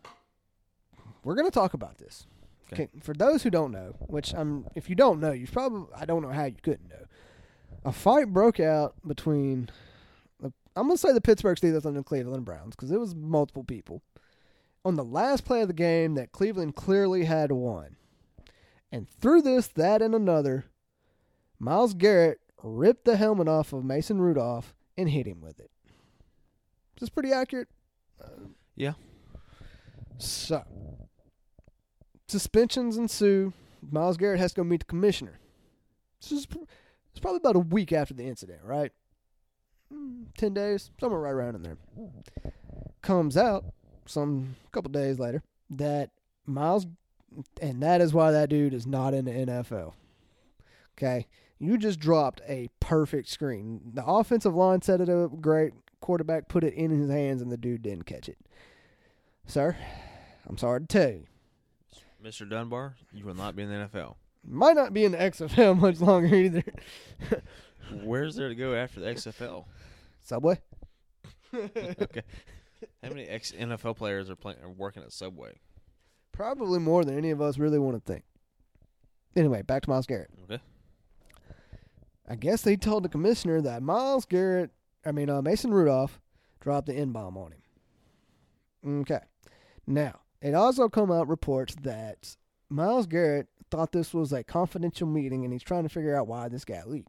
we're going to talk about this. Okay. For those who don't know, which if you don't know, I don't know how you couldn't know. A fight broke out between, I'm going to say the Pittsburgh Steelers and the Cleveland Browns because it was multiple people. On the last play of the game that Cleveland clearly had won. And through this, that, and another, Myles Garrett ripped the helmet off of Mason Rudolph and hit him with it. Is this pretty accurate? Yeah. So, suspensions ensue. Myles Garrett has to go meet the commissioner. It's probably about a week after the incident, right? 10 days, somewhere right around in there. Comes out some couple days later that Myles, and that is why that dude is not in the NFL. Okay? You just dropped a perfect screen. The offensive line set it up great. Quarterback put it in his hands, and the dude didn't catch it. Sir, I'm sorry to tell you. Mr. Dunbar, you will not be in the NFL. Might not be in the XFL much longer either. Where's there to go after the XFL? Subway? Okay. How many ex-NFL players are working at Subway? Probably more than any of us really want to think. Anyway, back to Myles Garrett. Okay. I guess they told the commissioner that Mason Rudolph dropped the N-bomb on him. Okay. Now, it also come out reports that Myles Garrett thought this was a confidential meeting and he's trying to figure out why this guy leaked.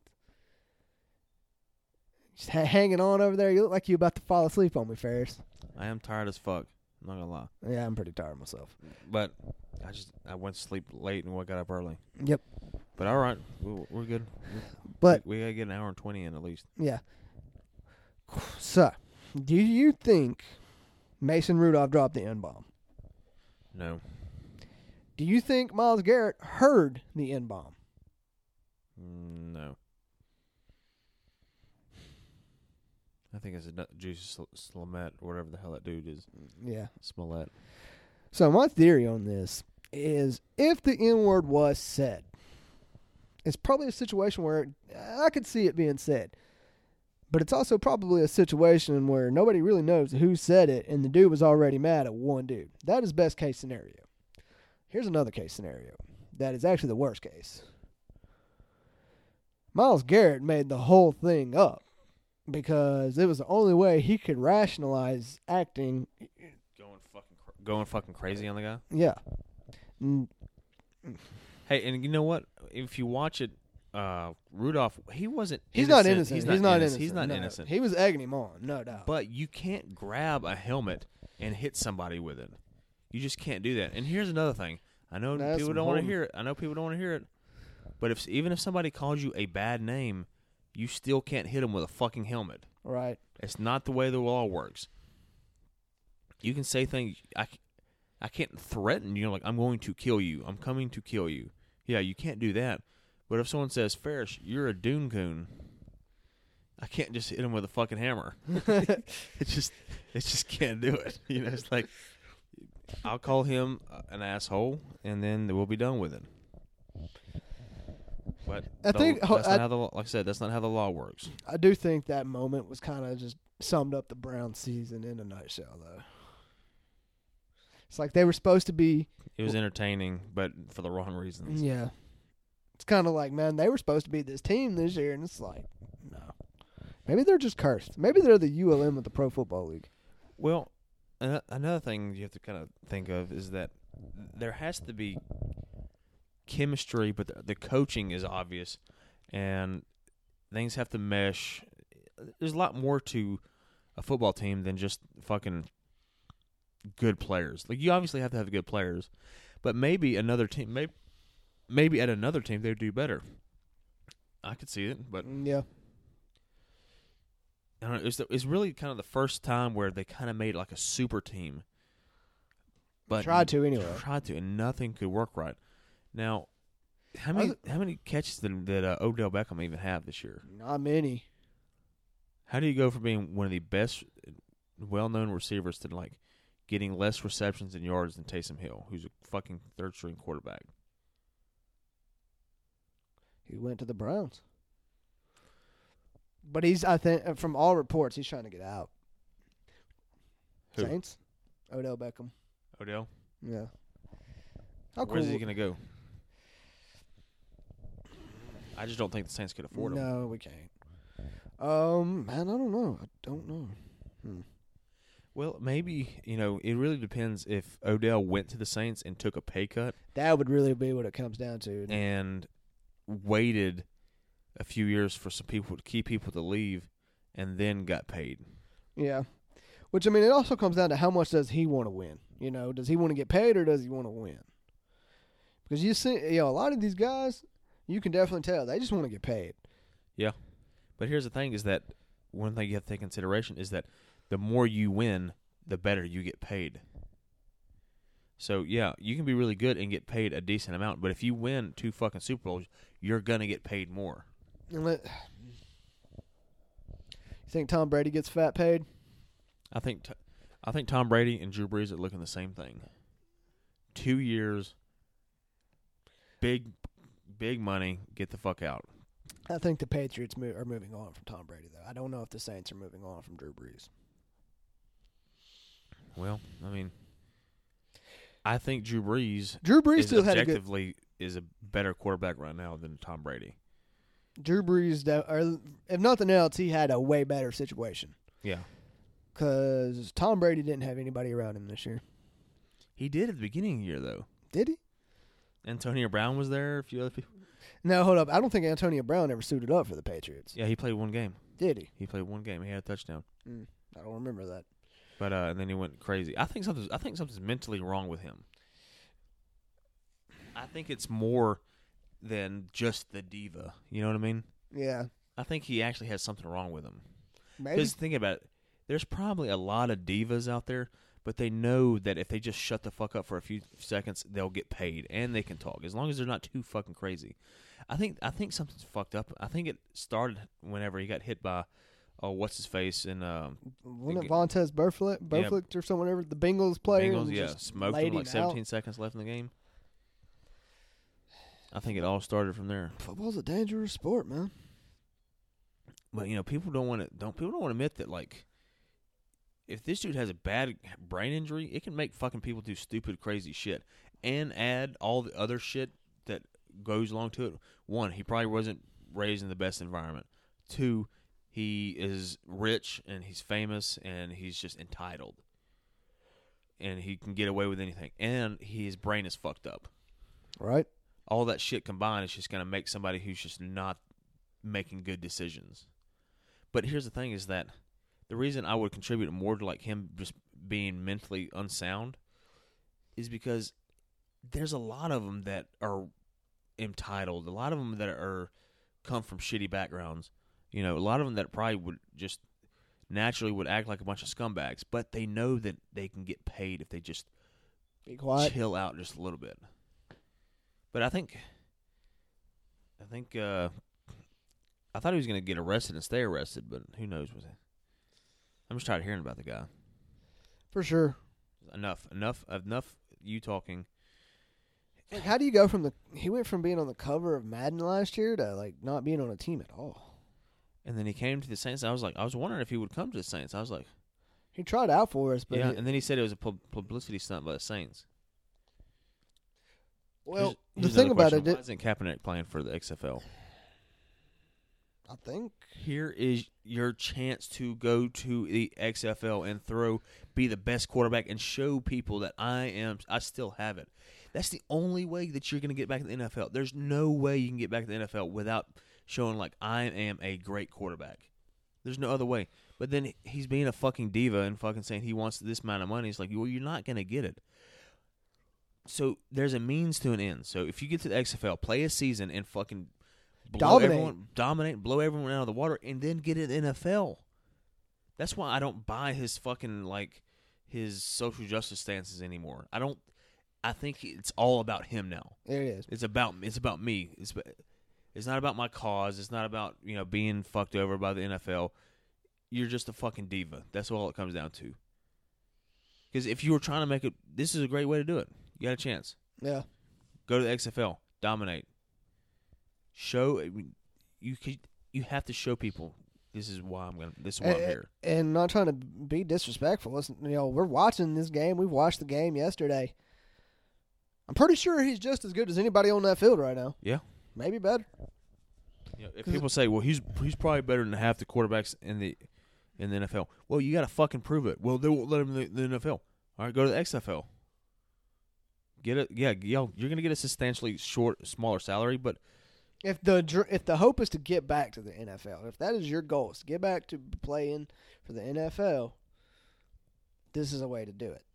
Just hanging on over there. You look like you're about to fall asleep on me, Ferris. I am tired as fuck. I'm not gonna lie. Yeah, I'm pretty tired myself. But I went to sleep late and got up early. Yep. But all right, we're good. But we gotta get an hour and 20 in at least. yeah. So, do you think Mason Rudolph dropped the N-bomb? No. Do you think Myles Garrett heard the N-bomb? No. I think it's a Juicy Smollett or whatever the hell that dude is. Yeah. Smollett. So my theory on this is if the N-word was said, it's probably a situation where I could see it being said. But it's also probably a situation where nobody really knows who said it and the dude was already mad at one dude. That is best case scenario. Here's another case scenario that is actually the worst case. Myles Garrett made the whole thing up because it was the only way he could rationalize acting. Going fucking crazy on the guy? Yeah. Hey, and you know what? If you watch it, Rudolph, he wasn't He's innocent. not innocent. He's not innocent. He was egging him on, no doubt. But you can't grab a helmet and hit somebody with it. You just can't do that. And here's another thing. I know people don't want to hear it. But even if somebody calls you a bad name, you still can't hit them with a fucking helmet. Right. It's not the way the law works. You can say things. I can't threaten you. Like, I'm going to kill you. I'm coming to kill you. Yeah, you can't do that. But if someone says, Ferris, you're a Dune Coon, I can't just hit him with a fucking hammer. It just can't do it. You know, it's like, I'll call him an asshole, and then we'll be done with it. But like I said, that's not how the law works. I do think that moment was kind of just summed up the Browns season in a nutshell, though. It's like they were supposed to be. It was entertaining, but for the wrong reasons. Yeah. It's kind of like, man, they were supposed to be this team this year, and it's like, no. Maybe they're just cursed. Maybe they're the ULM of the Pro Football League. Well, another thing you have to kind of think of is that there has to be chemistry, but the coaching is obvious, and things have to mesh. There's a lot more to a football team than just fucking good players. Like, you obviously have to have good players, but maybe another team, maybe at another team they'd do better. I could see it, but Yeah. I don't know, it's really kind of the first time where they kind of made like a super team. But Tried to anyway. Tried to, and nothing could work right. Now, how many catches did Odell Beckham even have this year? Not many. How do you go from being one of the best, well-known receivers to like getting less receptions and yards than Taysom Hill, who's a fucking third-string quarterback? He went to the Browns. But I think, from all reports, he's trying to get out. Who? Saints? Odell Beckham. Odell? Yeah. How Where's cool- he going to go? I just don't think the Saints could afford him. No, we can't. Man, I don't know. Well, maybe, it really depends if Odell went to the Saints and took a pay cut That would really be what it comes down to. and waited a few years for some people to keep people to leave and then got paid. Yeah. Which, I mean, it also comes down to how much does he want to win? Does he want to get paid or does he want to win? Because you see, a lot of these guys, you can definitely tell they just want to get paid. Yeah. But here's the thing is that one thing you have to take into consideration is that the more you win, the better you get paid. So, yeah, you can be really good and get paid a decent amount, but if you win 2 fucking Super Bowls, you're going to get paid more. You think Tom Brady gets fat paid? I think Tom Brady and Drew Brees are looking the same thing. 2 years, big money, get the fuck out. I think the Patriots are moving on from Tom Brady, though. I don't know if the Saints are moving on from Drew Brees. Well, I mean, I think Drew Brees still had a good. objectively is a better quarterback right now than Tom Brady. Drew Brees, or if nothing else, he had a way better situation. Yeah. Because Tom Brady didn't have anybody around him this year. He did at the beginning of the year, though. Did he? Antonio Brown was there, a few other people. No, hold up. I don't think Antonio Brown ever suited up for the Patriots. Yeah, he played one game. Did he? He played one game. He had a touchdown. I don't remember that. But and then he went crazy. I think something's mentally wrong with him. I think it's more than just the diva. You know what I mean? Yeah. I think he actually has something wrong with him. Maybe. Because think about it. There's probably a lot of divas out there, but they know that if they just shut the fuck up for a few seconds, they'll get paid and they can talk as long as they're not too fucking crazy. I think something's fucked up. I think it started whenever he got hit by what's his face and wasn't it Vontaze Burfict or someone ever the Bengals player? Bengals, yeah, smoked him like 17 seconds left in the game. I think it all started from there. Football's a dangerous sport, man. But people don't want to admit that, like, if this dude has a bad brain injury, it can make fucking people do stupid, crazy shit and add all the other shit that goes along to it. 1, he probably wasn't raised in the best environment. 2, he is rich and he's famous and he's just entitled. And he can get away with anything. And his brain is fucked up. Right. All that shit combined is just going to make somebody who's just not making good decisions. But here's the thing is that the reason I would contribute more to like him just being mentally unsound is because there's a lot of them that are entitled. A lot of them that come from shitty backgrounds. A lot of them that probably would just naturally would act like a bunch of scumbags, but they know that they can get paid if they just be quiet, chill out just a little bit. But I think I thought he was going to get arrested and stay arrested, but who knows? I'm just tired of hearing about the guy. For sure. Enough you talking. Like, how do you go from he went from being on the cover of Madden last year to like not being on a team at all? And then he came to the Saints. I was wondering if he would come to the Saints. I was like, he tried out for us, but yeah. And then he said it was a publicity stunt by the Saints. Well, here's the thing about question. it, why isn't Kaepernick playing for the XFL? I think here is your chance to go to the XFL and be the best quarterback and show people that I still have it. That's the only way that you're going to get back to the NFL. There's no way you can get back to the NFL without showing like I am a great quarterback. There's no other way. But then he's being a fucking diva and fucking saying he wants this amount of money. It's like, well, you're not going to get it. So there's a means to an end. So if you get to the XFL, play a season and fucking dominate, blow everyone out of the water, and then get it in the NFL. That's why I don't buy his fucking his social justice stances anymore. I think it's all about him now. It is. It's about me. It's not about my cause. It's not about being fucked over by the NFL. You're just a fucking diva. That's all it comes down to. Because if you were trying to make it, this is a great way to do it. You got a chance. Yeah. Go to the XFL. Dominate. Show you have to show people this is why I'm here. And not trying to be disrespectful. Listen, we're watching this game. We've watched the game yesterday. I'm pretty sure he's just as good as anybody on that field right now. Yeah. Maybe better. If people say, well, he's probably better than half the quarterbacks in the NFL. Well, you got to fucking prove it. Well, they won't let him in the NFL. All right, go to the XFL. Get it? Yeah, you're gonna get a substantially smaller salary, but if the hope is to get back to the NFL, if that is your goal, is to get back to playing for the NFL, this is a way to do it.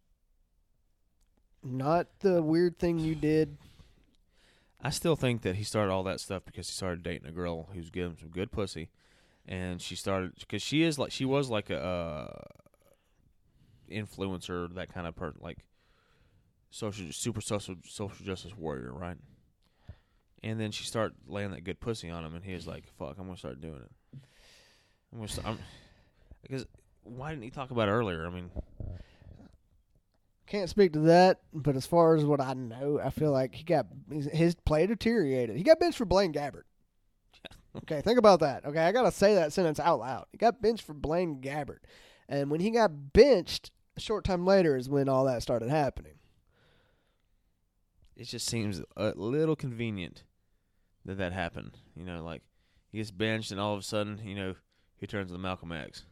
Not the weird thing you did. I still think that he started all that stuff because he started dating a girl who's giving him some good pussy, and she started because she was like a influencer, that kind of person, like super social justice warrior, right? And then she started laying that good pussy on him, and he was like, "Fuck, I'm gonna start doing it." Because why didn't he talk about it earlier? I mean, can't speak to that, but as far as what I know, I feel like his play deteriorated. He got benched for Blaine Gabbert. Okay, think about that. Okay, I gotta say that sentence out loud. He got benched for Blaine Gabbert, and when he got benched, a short time later is when all that started happening. It just seems a little convenient that happened. Like he gets benched, and all of a sudden, he turns to Malcolm X.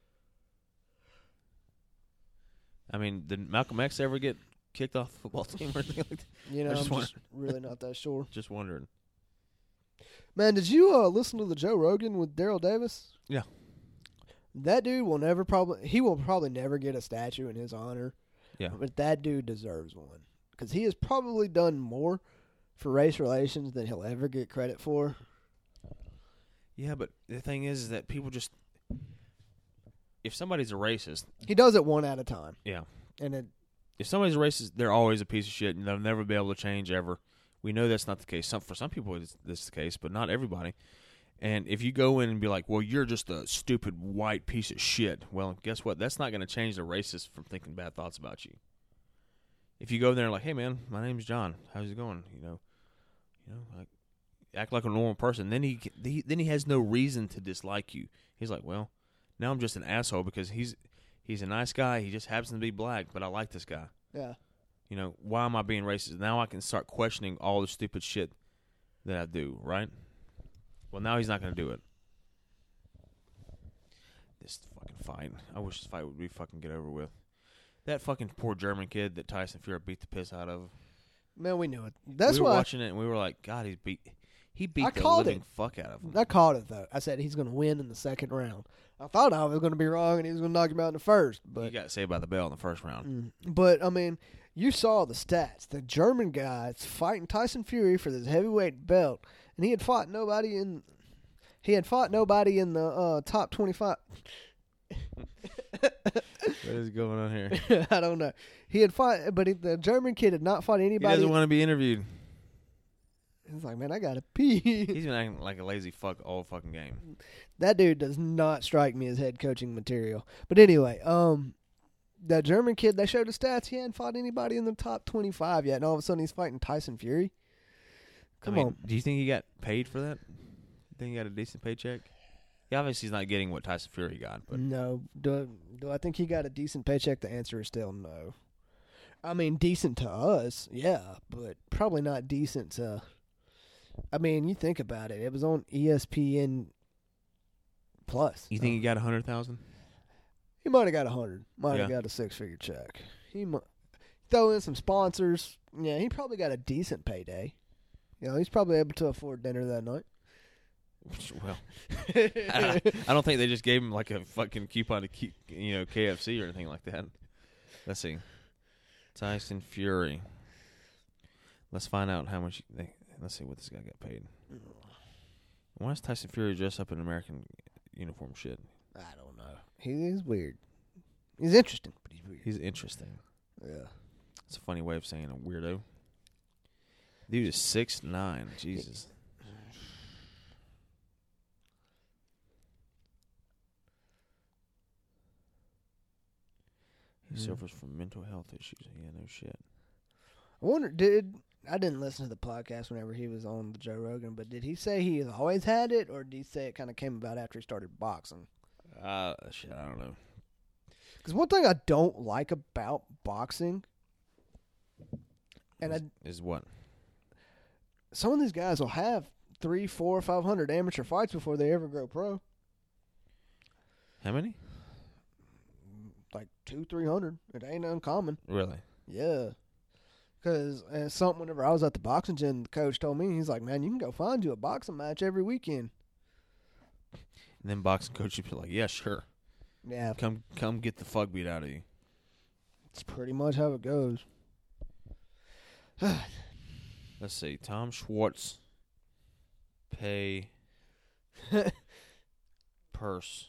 I mean, did Malcolm X ever get kicked off the football team or anything like that? I'm just really not that sure. Just wondering. Man, did you listen to the Joe Rogan with Daryl Davis? Yeah. That dude will probably never get a statue in his honor. Yeah. But that dude deserves one. Because he has probably done more for race relations than he'll ever get credit for. Yeah, but the thing is that people just... If somebody's a racist... He does it one at a time. Yeah. And if somebody's a racist, they're always a piece of shit, and they'll never be able to change ever. We know that's not the case. For some people, this is the case, but not everybody. And if you go in and be like, well, you're just a stupid white piece of shit, well, guess what? That's not going to change the racist from thinking bad thoughts about you. If you go there and like, hey, man, my name's John. How's it going? Like, act like a normal person. Then he has no reason to dislike you. He's like, well, now I'm just an asshole because he's a nice guy. He just happens to be black, but I like this guy. yeah. Why am I being racist? Now I can start questioning all the stupid shit that I do, right? Well, now he's not going to do it. This fucking fight. I wish this fight would be fucking get over with. That fucking poor German kid that Tyson Fury beat the piss out of. Man, we knew it. We were watching it, and we were like, God, he beat the living fuck out of him. I called it, though. I said he's going to win in the second round. I thought I was going to be wrong, and he was going to knock him out in the first. But you got saved by the bell in the first round. But, I mean, you saw the stats. The German guy is fighting Tyson Fury for this heavyweight belt, and he had fought nobody in the top 25. What is going on here? I don't know. He had fought, but the German kid had not fought anybody. He doesn't want to be interviewed. He's like, man, I gotta pee. He's been acting like a lazy fuck all fucking game. That dude does not strike me as head coaching material. But anyway, that German kid, they showed the stats. He hadn't fought anybody in the top 25 yet, and all of a sudden he's fighting Tyson Fury. Come on. Do you think he got paid for that? You think he got a decent paycheck? He obviously he's not getting what Tyson Fury got. But no. Do I think he got a decent paycheck? The answer is still no. I mean, decent to us, yeah, but probably not decent to... I mean, you think about it. It was on ESPN Plus. You think he got 100,000? He might have got 100. Might have Yeah. got a six-figure check. He might throw in some sponsors. Yeah, he probably got a decent payday. He's probably able to afford dinner that night. Well, I don't think they just gave him like a fucking coupon to keep, KFC or anything like that. Let's see. Tyson Fury. Let's find out how much. Let's see what this guy got paid. Why is Tyson Fury dressed up in American uniform shit? I don't know. He's weird. He's interesting, but he's weird. He's interesting. Yeah. It's a funny way of saying a weirdo. Dude is 6'9". Jesus. He suffers from mental health issues. Yeah, no shit. I wonder, I didn't listen to the podcast whenever he was on the Joe Rogan, but did he say he has always had it, or did he say it kind of came about after he started boxing? Shit, I don't know. Because one thing I don't like about boxing, and Is what? some of these guys will have 300, 400, 500 amateur fights before they ever go pro. How many? Like 200, 300. It ain't uncommon. Really? Yeah. Because something whenever I was at the boxing gym, the coach told me, he's like, man, you can go find you a boxing match every weekend. And then boxing coach would be like, yeah, sure. Yeah. Come get the fuck beat out of you. It's pretty much how it goes. Let's see. Tom Schwartz. Pay. Purse.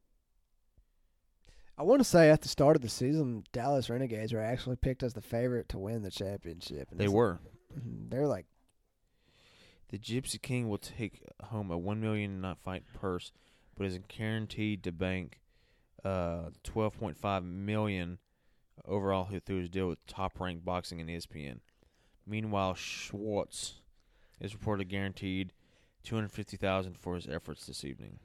I want to say at the start of the season, Dallas Renegades were actually picked as the favorite to win the championship. And They were. They're like, The Gypsy King will take home a $1 million not fight purse, but is guaranteed to bank $12.5 million overall through his deal with Top Rank Boxing and ESPN. Meanwhile, Schwartz is reportedly guaranteed $250,000 for his efforts this evening.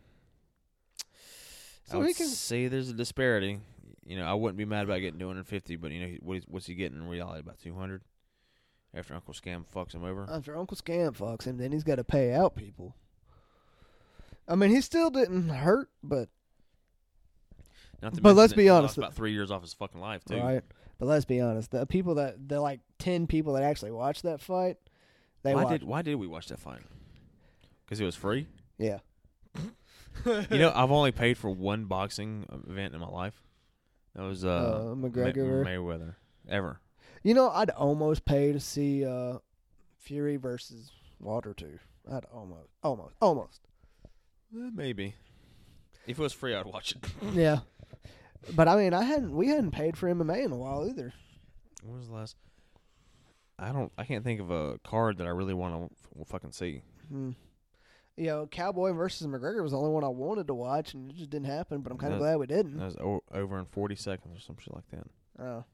So I would he can- say there's a disparity. You know, I wouldn't be mad about getting 250, but you know, what's he getting in reality? About 200 after Uncle Scam fucks him over. after Uncle Scam fucks him, then he's got to pay out people. I mean, he still didn't hurt, but Not to but mention let's that be he honest, lost about 3 years off his fucking life too. right? But let's be honest, the people the like 10 people that actually watched that fight, they watched. Why did we watch that fight? Because it was free. Yeah. You know, I've only paid for one boxing event in my life. That was McGregor. Mayweather. Ever. You know, I'd almost pay to see Fury versus Wilder too. I'd almost. Maybe. If it was free, I'd watch it. Yeah. But I mean, we hadn't paid for MMA in a while either. When was the last? I can't think of a card that I really want to fucking see. You know, Cowboy versus McGregor was the only one I wanted to watch, and it just didn't happen. But I'm kind of That- glad we didn't. That was over in 40 seconds or some shit like that. Oh.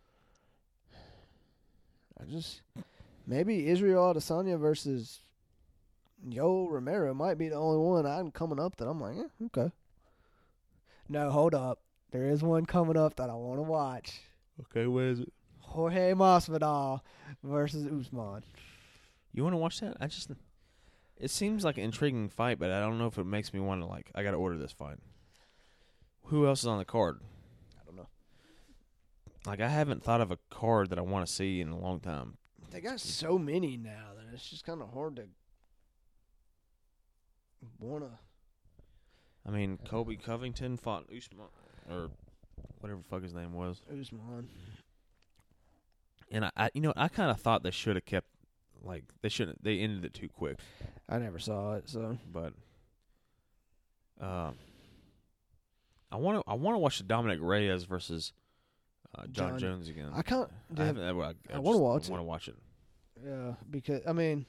Maybe Israel Adesanya versus Yoel Romero might be the only one I'm coming up that I'm like, okay. No, hold up. There is one coming up that I want to watch. Okay, what is it? Jorge Masvidal versus Usman. You want to watch that? It seems like an intriguing fight, but I don't know if it makes me want to, like, I got to order this fight. Who else is on the card? I don't know. Like, I haven't thought of a card that I want to see in a long time. They got so many now that it's just kind of hard to want to. I mean, Colby Covington fought Usman, or whatever the fuck his name was. Usman. And I kind of thought they should have kept, like, they ended it too quick. I never saw it, so. But I want to watch the Dominic Reyes versus John Jones again. I can't. I haven't. I wanna just watch want it. to watch it. Yeah, because I mean,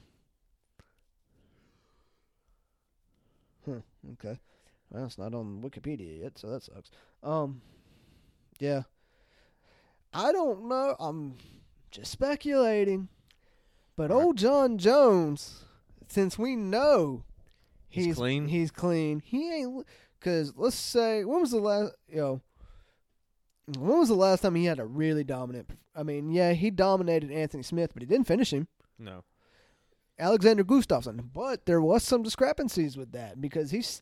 okay. Well, it's not on Wikipedia yet, so that sucks. Yeah. I don't know. I'm just speculating, but Right. old John Jones, since we know He's clean? he's clean. He ain't because let's say when was the last time he had a really dominant? I mean, yeah, he dominated Anthony Smith, but he didn't finish him. No. Alexander Gustafsson, but there was some discrepancies with that because he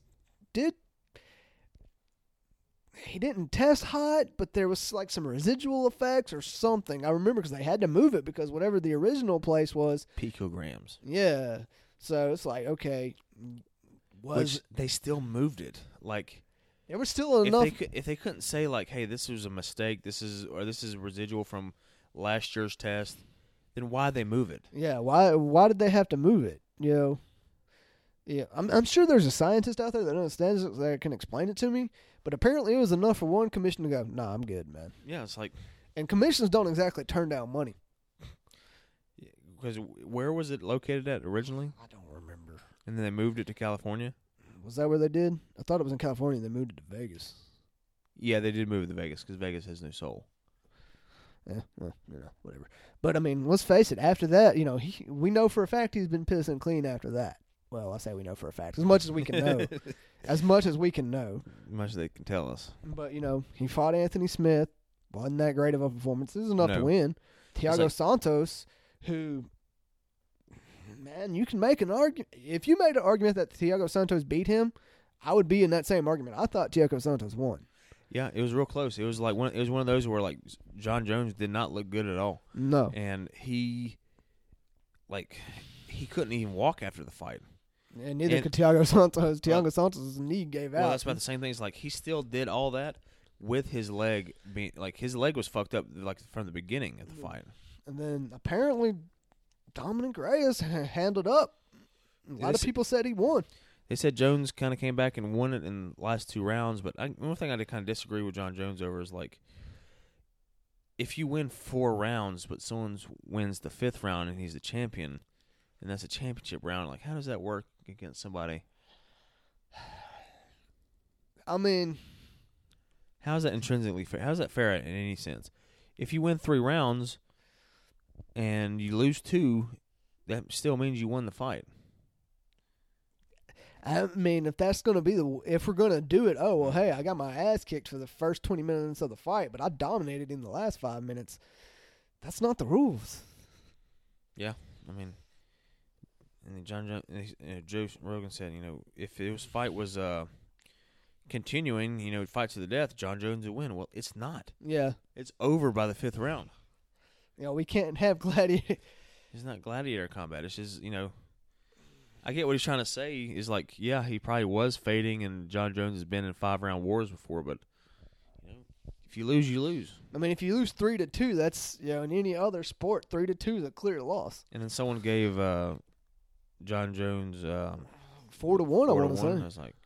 didn't test hot, but there was like some residual effects or something. I remember because they had to move it because whatever the original place was, Picograms. yeah. So it's like, okay, Which they still moved it. Like, there was still enough. if they couldn't say, like, hey, this was a mistake, this is residual from last year's test, then why'd they move it? Yeah, why did they have to move it? You know, Yeah, I'm sure there's a scientist out there that understands it that can explain it to me, but apparently it was enough for one commission to go, nah, I'm good, man. Yeah, it's like And commissions don't exactly turn down money. because where was it located at originally? I don't remember. And then they moved it to California. Was that where they did? I thought it was in California and they moved it to Vegas. Yeah, they did move it to Vegas because Vegas has no soul. Yeah, well, whatever. But, I mean, let's face it, after that, we know for a fact he's been pissing clean after that. Well, I say we know for a fact. As much as we can know. As much as we can know. Much they can tell us. But, he fought Anthony Smith. Wasn't that great of a performance. This is enough to No. win. Thiago like- Santos, who, man, you can make an argument. If you made an argument that Thiago Santos beat him, I would be in that same argument. I thought Thiago Santos won. Yeah, it was real close. It was like one of those where like John Jones did not look good at all, No. and he couldn't even walk after the fight. And neither And- could Thiago Santos. Thiago Well- Santos' knee gave out. Well, that's about the same thing. It's like he still did all that with his leg being like his leg was fucked up like from the beginning of the fight. And then apparently Dominic Reyes handled up. A lot of This- people said he won. They said Jones kind of came back and won it in the last 2 rounds, but one thing I did kind of disagree with John Jones over is like if you win 4 rounds, but someone wins the 5th round and he's the champion, and that's a championship round, like how does that work against somebody? I mean, How is that intrinsically fair? How is that fair in any sense? If you win 3 rounds and you lose 2, that still means you won the fight. if that's going to be if we're going to do it, oh, well, hey, I got my ass kicked for the first 20 minutes of the fight, but I dominated in the last 5 minutes. That's not the rules. Yeah, I mean, and Joe Rogan said, if this fight was continuing, fight to the death, John Jones would win. Well, it's not. Yeah. It's over by the 5th round. We can't have gladiator. It's not gladiator combat. It's just, I get what he's trying to say. Is like, yeah, he probably was fading, and John Jones has been in 5-round wars before, but if you lose, you lose. If you lose 3-2, that's in any other sport, 3-2 is a clear loss. And then someone gave John Jones 4-1, I want to 4-1. say. I was like,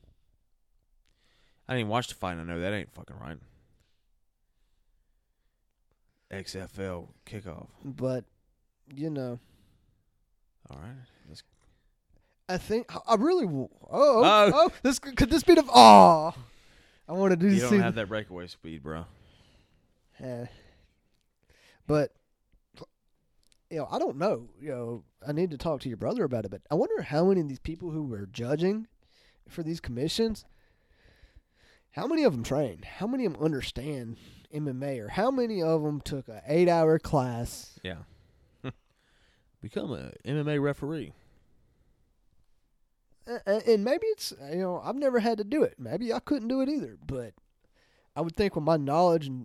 I didn't even watch the fight. I know that ain't fucking right. XFL kickoff. But All right. Let's I think I really. Oh. This could this be the? Oh, I want to do. You see don't have that breakaway speed, bro. But I don't know. I need to talk to your brother about it. But I wonder how many of these people who were judging for these commissions, how many of them trained? How many of them understand MMA? Or how many of them took an 8-hour class? Yeah. Become a MMA referee. And maybe it's, I've never had to do it. Maybe I couldn't do it either. But I would think with my knowledge and,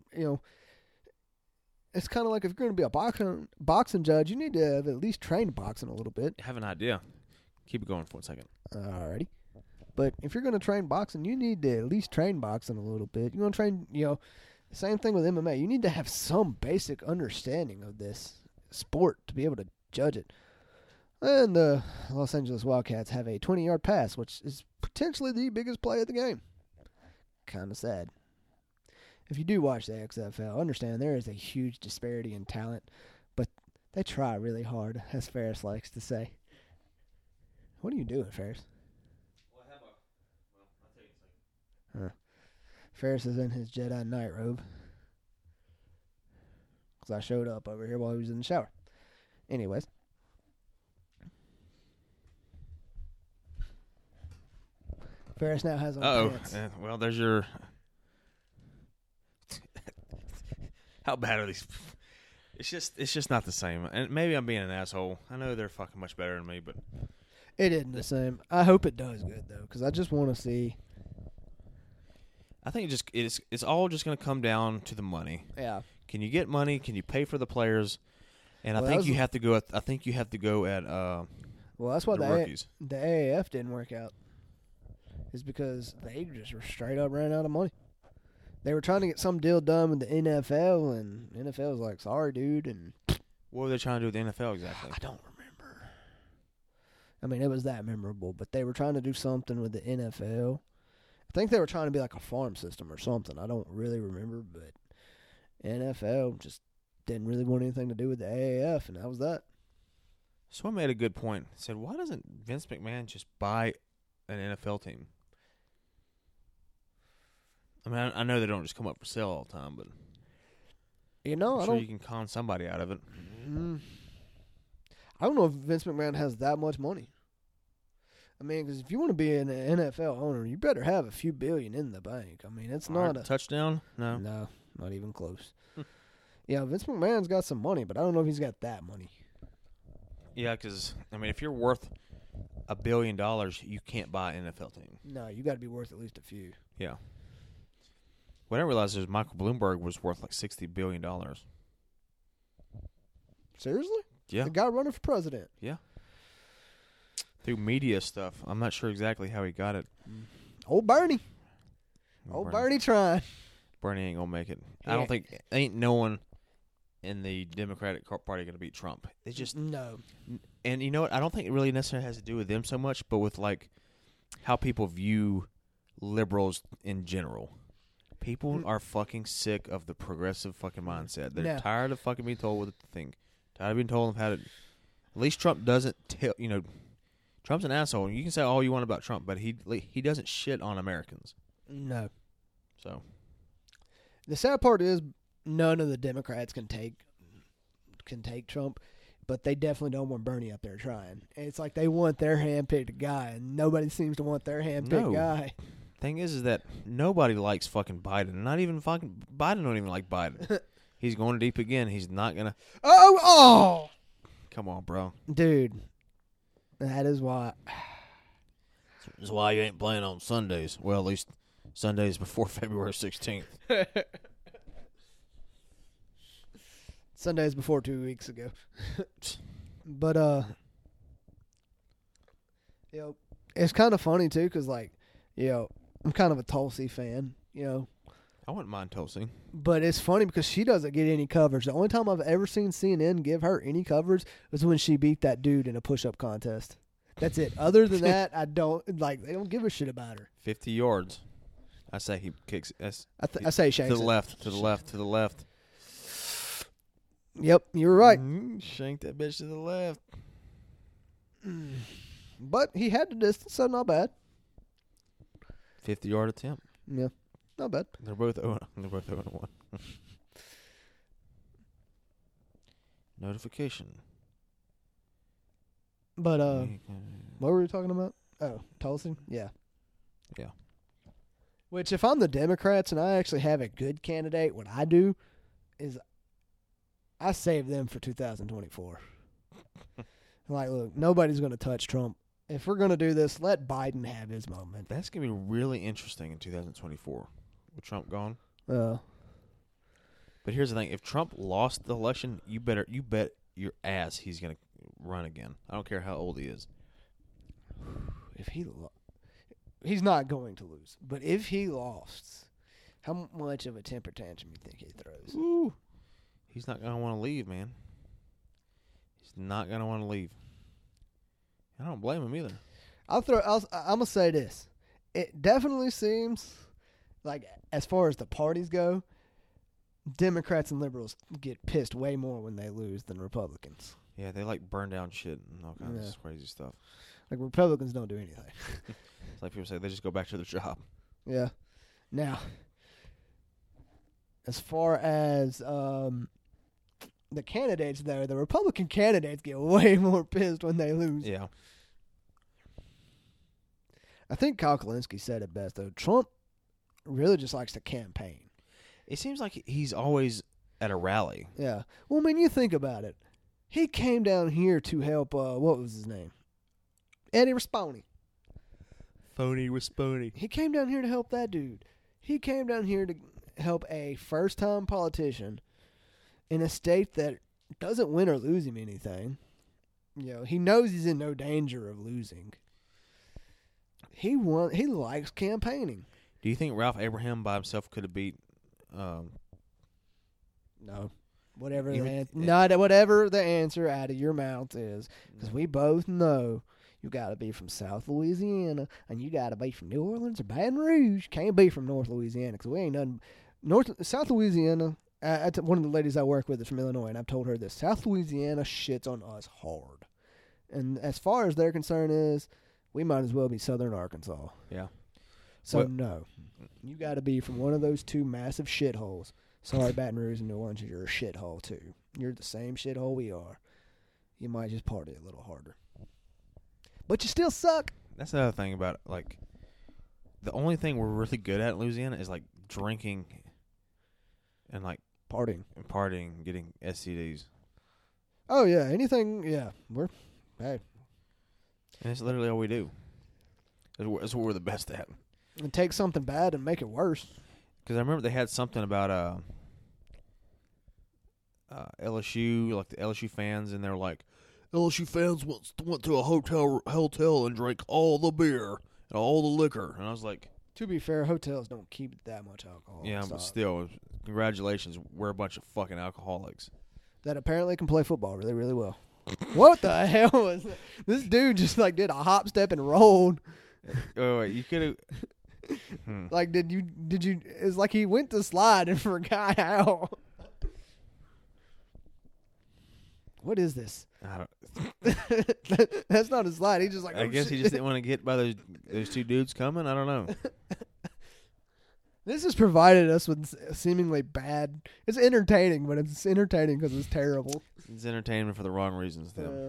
it's kind of like if you're going to be a boxing judge, you need to have at least trained boxing a little bit. Have an idea. Keep it going for a second. Alrighty. But if you're going to train boxing, you need to at least train boxing a little bit. You're going to train, same thing with MMA. You need to have some basic understanding of this sport to be able to judge it. And the Los Angeles Wildcats have a 20-yard pass, which is potentially the biggest play of the game. Kind of sad. If you do watch the XFL, understand there is a huge disparity in talent, but they try really hard, as Ferris likes to say. What are you doing, Ferris? Well, I'll tell you in a second. Ferris is in his Jedi Knight robe. Because I showed up over here while he was in the shower. Anyways. Ferris now has on pants. Well, there's your... How bad are these? It's just not the same. And maybe I'm being an asshole. I know they're fucking much better than me, but It isn't the same. I hope it does good, though, because I just want to see. I think it's all just going to come down to the money. Yeah. Can you get money? Can you pay for the players? And Well, I think you have to go. I think you have to go at Well, that's why the rookies. the AAF didn't work out. Is because they just were straight up ran out of money. They were trying to get some deal done with the NFL, and NFL was like, "Sorry, dude." And What were they trying to do with the NFL exactly? I don't remember. I mean, it was that memorable. But they were trying to do something with the NFL. I think they were trying to be like a farm system or something. I don't really remember, but NFL just didn't really want anything to do with the AAF, and that was that. Someone made a good point. Said, why doesn't Vince McMahon just buy an NFL team? I mean, I know they don't just come up for sale all the time, but You know, I'm I sure don't. you can con somebody out of it. I don't know if Vince McMahon has that much money. I mean, because if you want to be an NFL owner, you better have a few billion in the bank. I mean, it's not a touchdown. No. no, not even close. Yeah, Vince McMahon's got some money, but I don't know if he's got that money. Yeah, because I mean, if you're worth $1 billion, you can't buy an NFL team. No, you got to be worth at least a few. Yeah. What I realized is Michael Bloomberg was worth like $60 billion. Seriously? Yeah. The guy running for president. Yeah. Through media stuff. I'm not sure exactly how he got it. Old Bernie. Old Bernie trying. Bernie ain't going to make it. I Yeah. don't think, ain't no one in the Democratic Party going to beat Trump. It's just, No. and you know what? I don't think it really necessarily has to do with them so much, but with like how people view liberals in general. People are fucking sick of the progressive fucking mindset. They're No. tired of fucking being told what to think. Tired of being told how to. At least Trump doesn't tell. You know, Trump's an asshole. You can say all you want about Trump, but he doesn't shit on Americans. No. So The sad part is none of the Democrats can take Trump, but they definitely don't want Bernie up there trying. It's like they want their hand-picked guy, and nobody seems to want their hand-picked No. guy. thing is that nobody likes fucking Biden. Not even fucking Biden don't even like Biden. He's going deep again. He's not gonna. Oh! Come on, bro. Dude, that is why. That's why you ain't playing on Sundays. Well, at least Sundays before February 16th. Sundays before 2 weeks ago. But, you know, it's kind of funny, too, because, like, you know, I'm kind of a Tulsi fan, you know. I wouldn't mind Tulsi. But it's funny because she doesn't get any coverage. The only time I've ever seen CNN give her any coverage was when she beat that dude in a push-up contest. That's it. Other than that, I don't, like, they don't give a shit about her. 50 yards. I say he kicks. I say shanks to the it. left, to the left, to the left. Yep, you were right. Shank that bitch to the left. But he had the distance, so not bad. 50-yard attempt. Yeah, not bad. They're both 0-1. Notification. But what were we talking about? Oh, Tulsi? Yeah. Yeah. Which, if I'm the Democrats and I actually have a good candidate, what I do is I save them for 2024. Like, look, nobody's going to touch Trump. If we're going to do this, let Biden have his moment. That's going to be really interesting in 2024 with Trump gone. Uh, But here's the thing. If Trump lost the election, you bet your ass he's going to run again. I don't care how old he is. if he's not going to lose, but if he lost, how much of a temper tantrum you think he throws? Ooh. He's not going to want to leave, man. He's not going to want to leave. I don't blame him either. I'm gonna say this. It definitely seems like, as far as the parties go, Democrats and liberals get pissed way more when they lose than Republicans. Yeah, they like burn down shit and all kinds of crazy stuff. Like, Republicans don't do anything. It's like people say, they just go back to their job. Yeah. Now, as far as the candidates, though, the Republican candidates get way more pissed when they lose. Yeah. I think Kyle Kalinske said it best, though. Trump really just likes to campaign. It seems like he's always at a rally. Yeah. Well, I mean, you think about it. He came down here to help, what was his name? Eddie Rispone. Phony Rispone. He came down here to help that dude. He came down here to help a first-time politician in a state that doesn't win or lose him anything. You know, he knows he's in no danger of losing. He likes campaigning. Do you think Ralph Abraham by himself could have beat? No. Whatever You the would- not whatever the answer out of your mouth is, because we both know You got to be from South Louisiana, and you got to be from New Orleans or Baton Rouge. Can't be from North Louisiana because we ain't nothing. South Louisiana. One of the ladies I work with is from Illinois, and I've told her this. South Louisiana shits on us hard, and as far as their concern is, we might as well be Southern Arkansas. Yeah. So Well, no, you got to be from one of those two massive shitholes. Sorry, Baton Rouge and New Orleans, you're a shithole too. You're the same shithole we are. You might just party a little harder, but you still suck. That's another thing about like the only thing we're really good at in Louisiana is like drinking and like Partying. partying, getting STDs, Oh yeah, anything. Yeah, hey. and it's literally all we do. It's what we're the best at. And take something bad and make it worse. Because I remember they had something about LSU, like the LSU fans, and they're like, LSU fans went to a hotel and drank all the beer and all the liquor, and I was like, To be fair, hotels don't keep that much alcohol. yeah, in but stock. still, congratulations, we're a bunch of fucking alcoholics. That apparently can play football really, really well. What the hell was that? This dude just like did a hop, step, and rolled. Oh, wait, you could have. Like, did you? It's like he went to slide and forgot how. What is this? That's not a slide. He just like. I oh, guess shit. he just didn't want to get by those two dudes coming. I don't know. This has provided us with seemingly bad. It's entertaining, but it's entertaining because it's terrible. It's entertainment for the wrong reasons, though.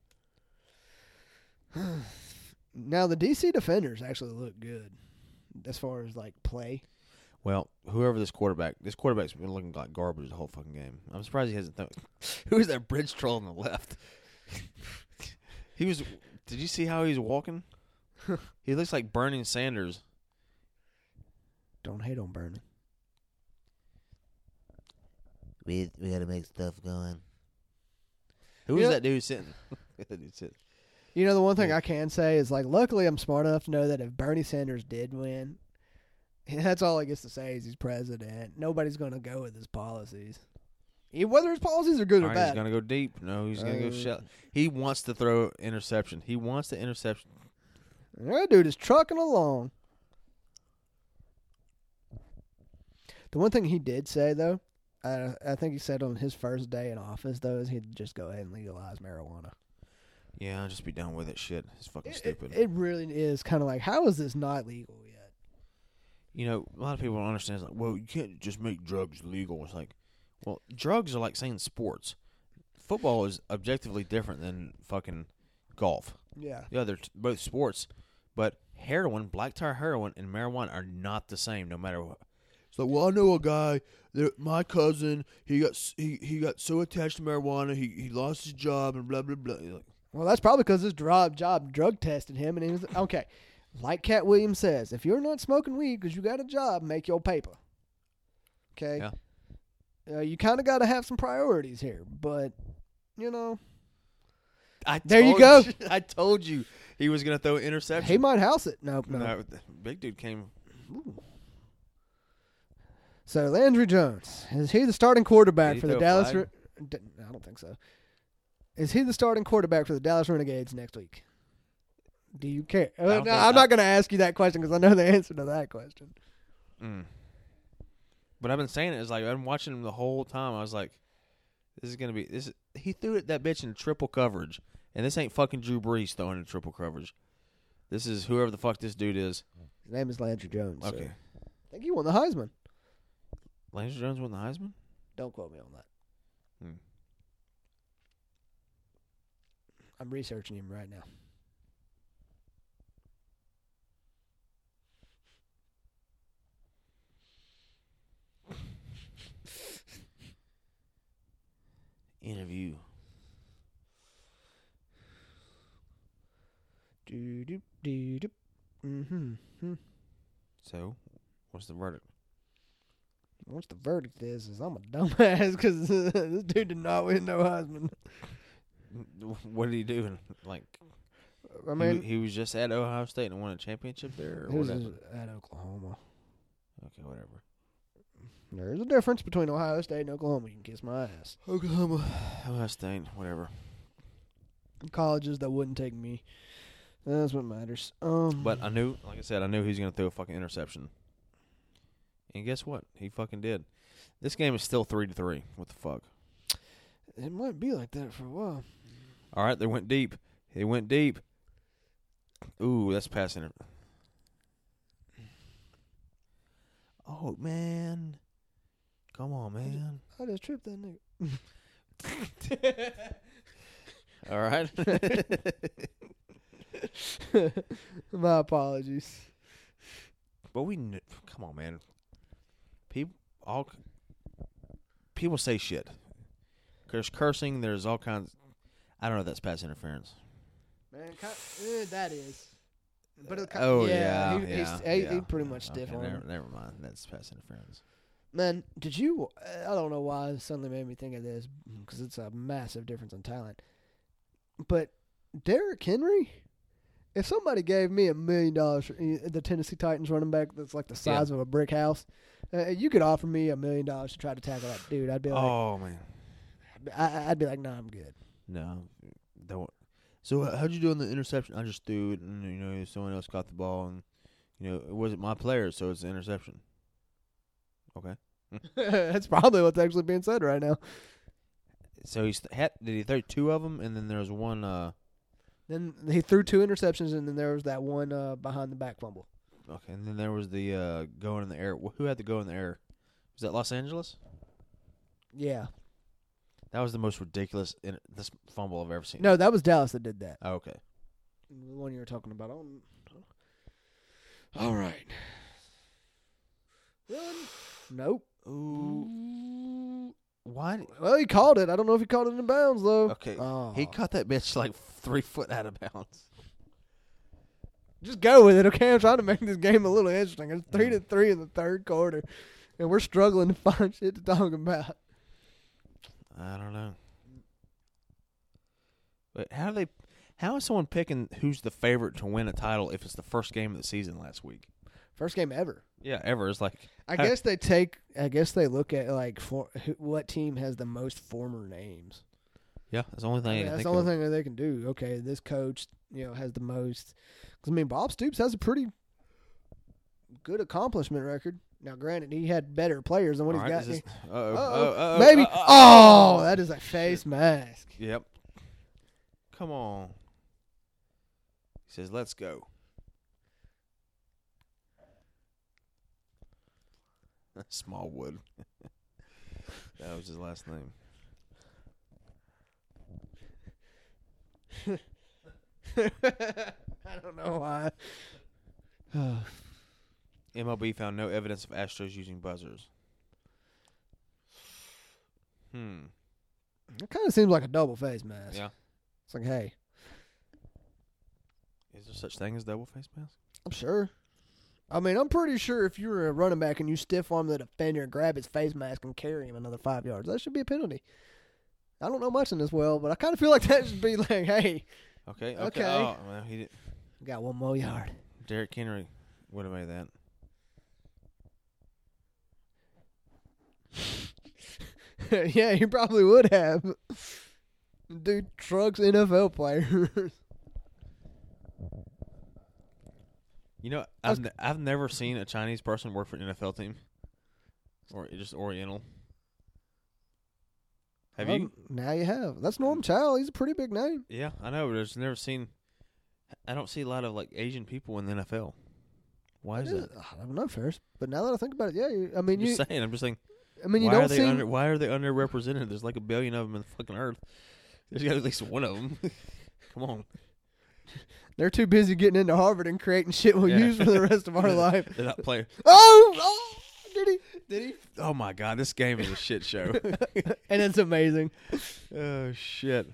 Now the DC Defenders actually look good as far as like play. Well, whoever this quarterback's been looking like garbage the whole fucking game. I'm surprised he hasn't. Who's that bridge troll on the left? He was. Did you see how he's walking? He looks like Bernie Sanders. Don't hate on Bernie. We got to make stuff going. Who was Yeah. that dude sitting? You know, the one thing I can say is, like, luckily I'm smart enough to know that if Bernie Sanders did win, that's all he gets to say is he's president. Nobody's going to go with his policies. Whether his policies are good or He's bad. gonna go deep. No, he's gonna go shut. He wants to throw interception. He wants the interception. That dude is trucking along. The one thing he did say, though, I think he said on his first day in office, though, is he'd just go ahead and legalize marijuana. Yeah, I'll just be done with it. Shit, it's fucking stupid. It really is kind of like, how is this not legal yet? You know, a lot of people don't understand. It's like, well, you can't just make drugs legal. It's like, well, drugs are like saying sports. Football is objectively different than fucking golf. Yeah. Yeah, they're both sports, but heroin, black tar heroin, and marijuana are not the same. No matter what. It's like, well, I know a guy. My cousin, he got so attached to marijuana, he lost his job and blah blah blah. Like, Well, that's probably because his job drug tested him, and he was okay. Like Cat Williams says, if you're not smoking weed because you got a job, make your paper. Okay. Yeah. You kind of got to have some priorities here, but you know, I There you told go. I told you he was gonna throw an interception. he might house it. Nope, no. No, the big dude came. So Landry Jones, is he the starting quarterback Did he for the throw a Dallas? flag? I don't think so. Is he the starting quarterback for the Dallas Renegades next week? Do you care? don't No, think- I'm not going to ask you that question because I know the answer to that question. But I've been saying it. It's like I'm watching him the whole time. I was like, "This is gonna be this." He threw that bitch in triple coverage, and this ain't fucking Drew Brees throwing in triple coverage. This is whoever the fuck this dude is. His name is Landry Jones. Okay, So. I think he won the Heisman. Landry Jones won the Heisman. Don't quote me on that. Hmm. I'm researching him right now. Interview. Mm-hmm. So, what's the verdict? What's the verdict is I'm a dumbass because this dude did not win no Heisman. What did he do? Like, I mean, he was just at Ohio State and won a championship there, or he was whatever. at Oklahoma. Okay, whatever. There's a difference between Ohio State and Oklahoma. You can kiss my ass. Oklahoma, Ohio State, whatever. Colleges that wouldn't take me. That's what matters. But I knew, like I said, I knew he was going to throw a fucking interception. And guess what? He fucking did. This game is still 3-3. What the fuck? It might be like that for a while. All right, they went deep. They went deep. Ooh, that's passing it. Oh, man. Come on, man. I just tripped that nigga. All right. My apologies. But come on, man. People say shit. There's cursing. There's all kinds. I don't know if that's pass interference. Man, that is. But he pretty much stiff on him. Never mind. That's pass interference. Man, did you? I don't know why it suddenly made me think of this because it's a massive difference in talent. But Derrick Henry, if somebody gave me $1 million, the Tennessee Titans running back that's like the size of a brick house, you could offer me $1 million to try to tackle that dude. I'd be like, oh man, I'd be like, nah, I'm good. No, don't. So how'd you do on the interception? I just threw it, and someone else got the ball, and it wasn't my player, so it's an interception. Okay. That's probably what's actually being said right now. So did he throw 2 of them, and then there was one. Then he threw 2 interceptions, and then there was that one behind the back fumble. Okay, and then there was the going in the air. Who had to go in the air? Was that Los Angeles? Yeah. That was the most ridiculous this fumble I've ever seen. No, that was Dallas that did that. Oh, okay. The one you were talking about. All right. Run. Nope. Ooh. Why? Well, he called it. I don't know if he called it in bounds, though. Okay. Oh. He caught that bitch like 3 foot out of bounds. Just go with it, okay? I'm trying to make this game a little interesting. It's 3-3 in the third quarter, and we're struggling to find shit to talk about. I don't know. But how is someone picking who's the favorite to win a title if it's the first game of the season last week? First game ever. Yeah, ever. It's like I guess they look at like what team has the most former names. Yeah, that's the only thing. That's the only thing that they can do. Okay, this coach, has the most. Because Bob Stoops has a pretty good accomplishment record. Now, granted, he had better players than what he's got. Maybe. That is a face mask. Yep. Come on. He says, "Let's go." Smallwood. That was his last name. I don't know why. MLB found no evidence of Astros using buzzers. It kind of seems like a double face mask. Yeah. It's like, hey. Is there such thing as double face mask? I'm sure. I'm pretty sure if you were a running back and you stiff arm the defender and grab his face mask and carry him another 5 yards, that should be a penalty. I don't know much in this well, but I kind of feel like that should be like, hey. Okay. Okay. Oh, well, he did. Got 1 more yard. Derrick Henry would have made that. Yeah, he probably would have. Dude trucks NFL players. I've never seen a Chinese person work for an NFL team, or just Oriental. Have you? Now you have. That's Norm Chow. He's a pretty big name. Yeah, I know. But I don't see a lot of like Asian people in the NFL. Why is that? I don't know, Ferris. But now that I think about it, yeah. I'm just saying. You don't see. Why are they underrepresented? There's like 1 billion of them in the fucking earth. There's got to be at least one of them. Come on. They're too busy getting into Harvard and creating shit we'll use for the rest of our life. They're not playing. Oh, did he? Oh my God, this game is a shit show. And it's amazing. Oh shit.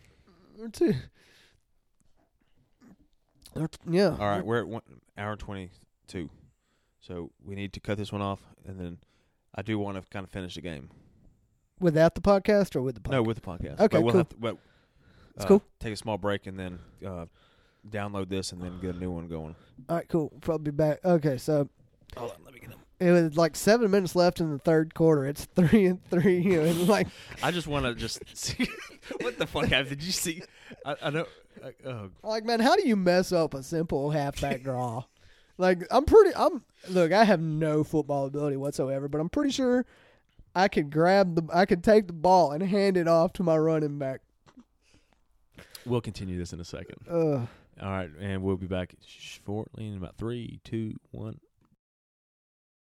Yeah. All right, we're at 1 hour 22, so we need to cut this one off, and then I do want to kind of finish the game. Without the podcast or with the podcast? No, with the podcast. Okay, but we'll cool. have to, It's cool. Take a small break and then download this and then get a new one going. All right, cool. Probably be back. Okay, so. Hold on, let me get him. It was like 7 minutes left in the third quarter. It's 3-3. You know, and like I just want to just see what the fuck happened. Did you see? I know. like man, how do you mess up a simple halfback draw? Like look, I have no football ability whatsoever, but I'm pretty sure I could take the ball and hand it off to my running back. We'll continue this in a second. Ugh. All right, and we'll be back shortly in about 3, 2, 1.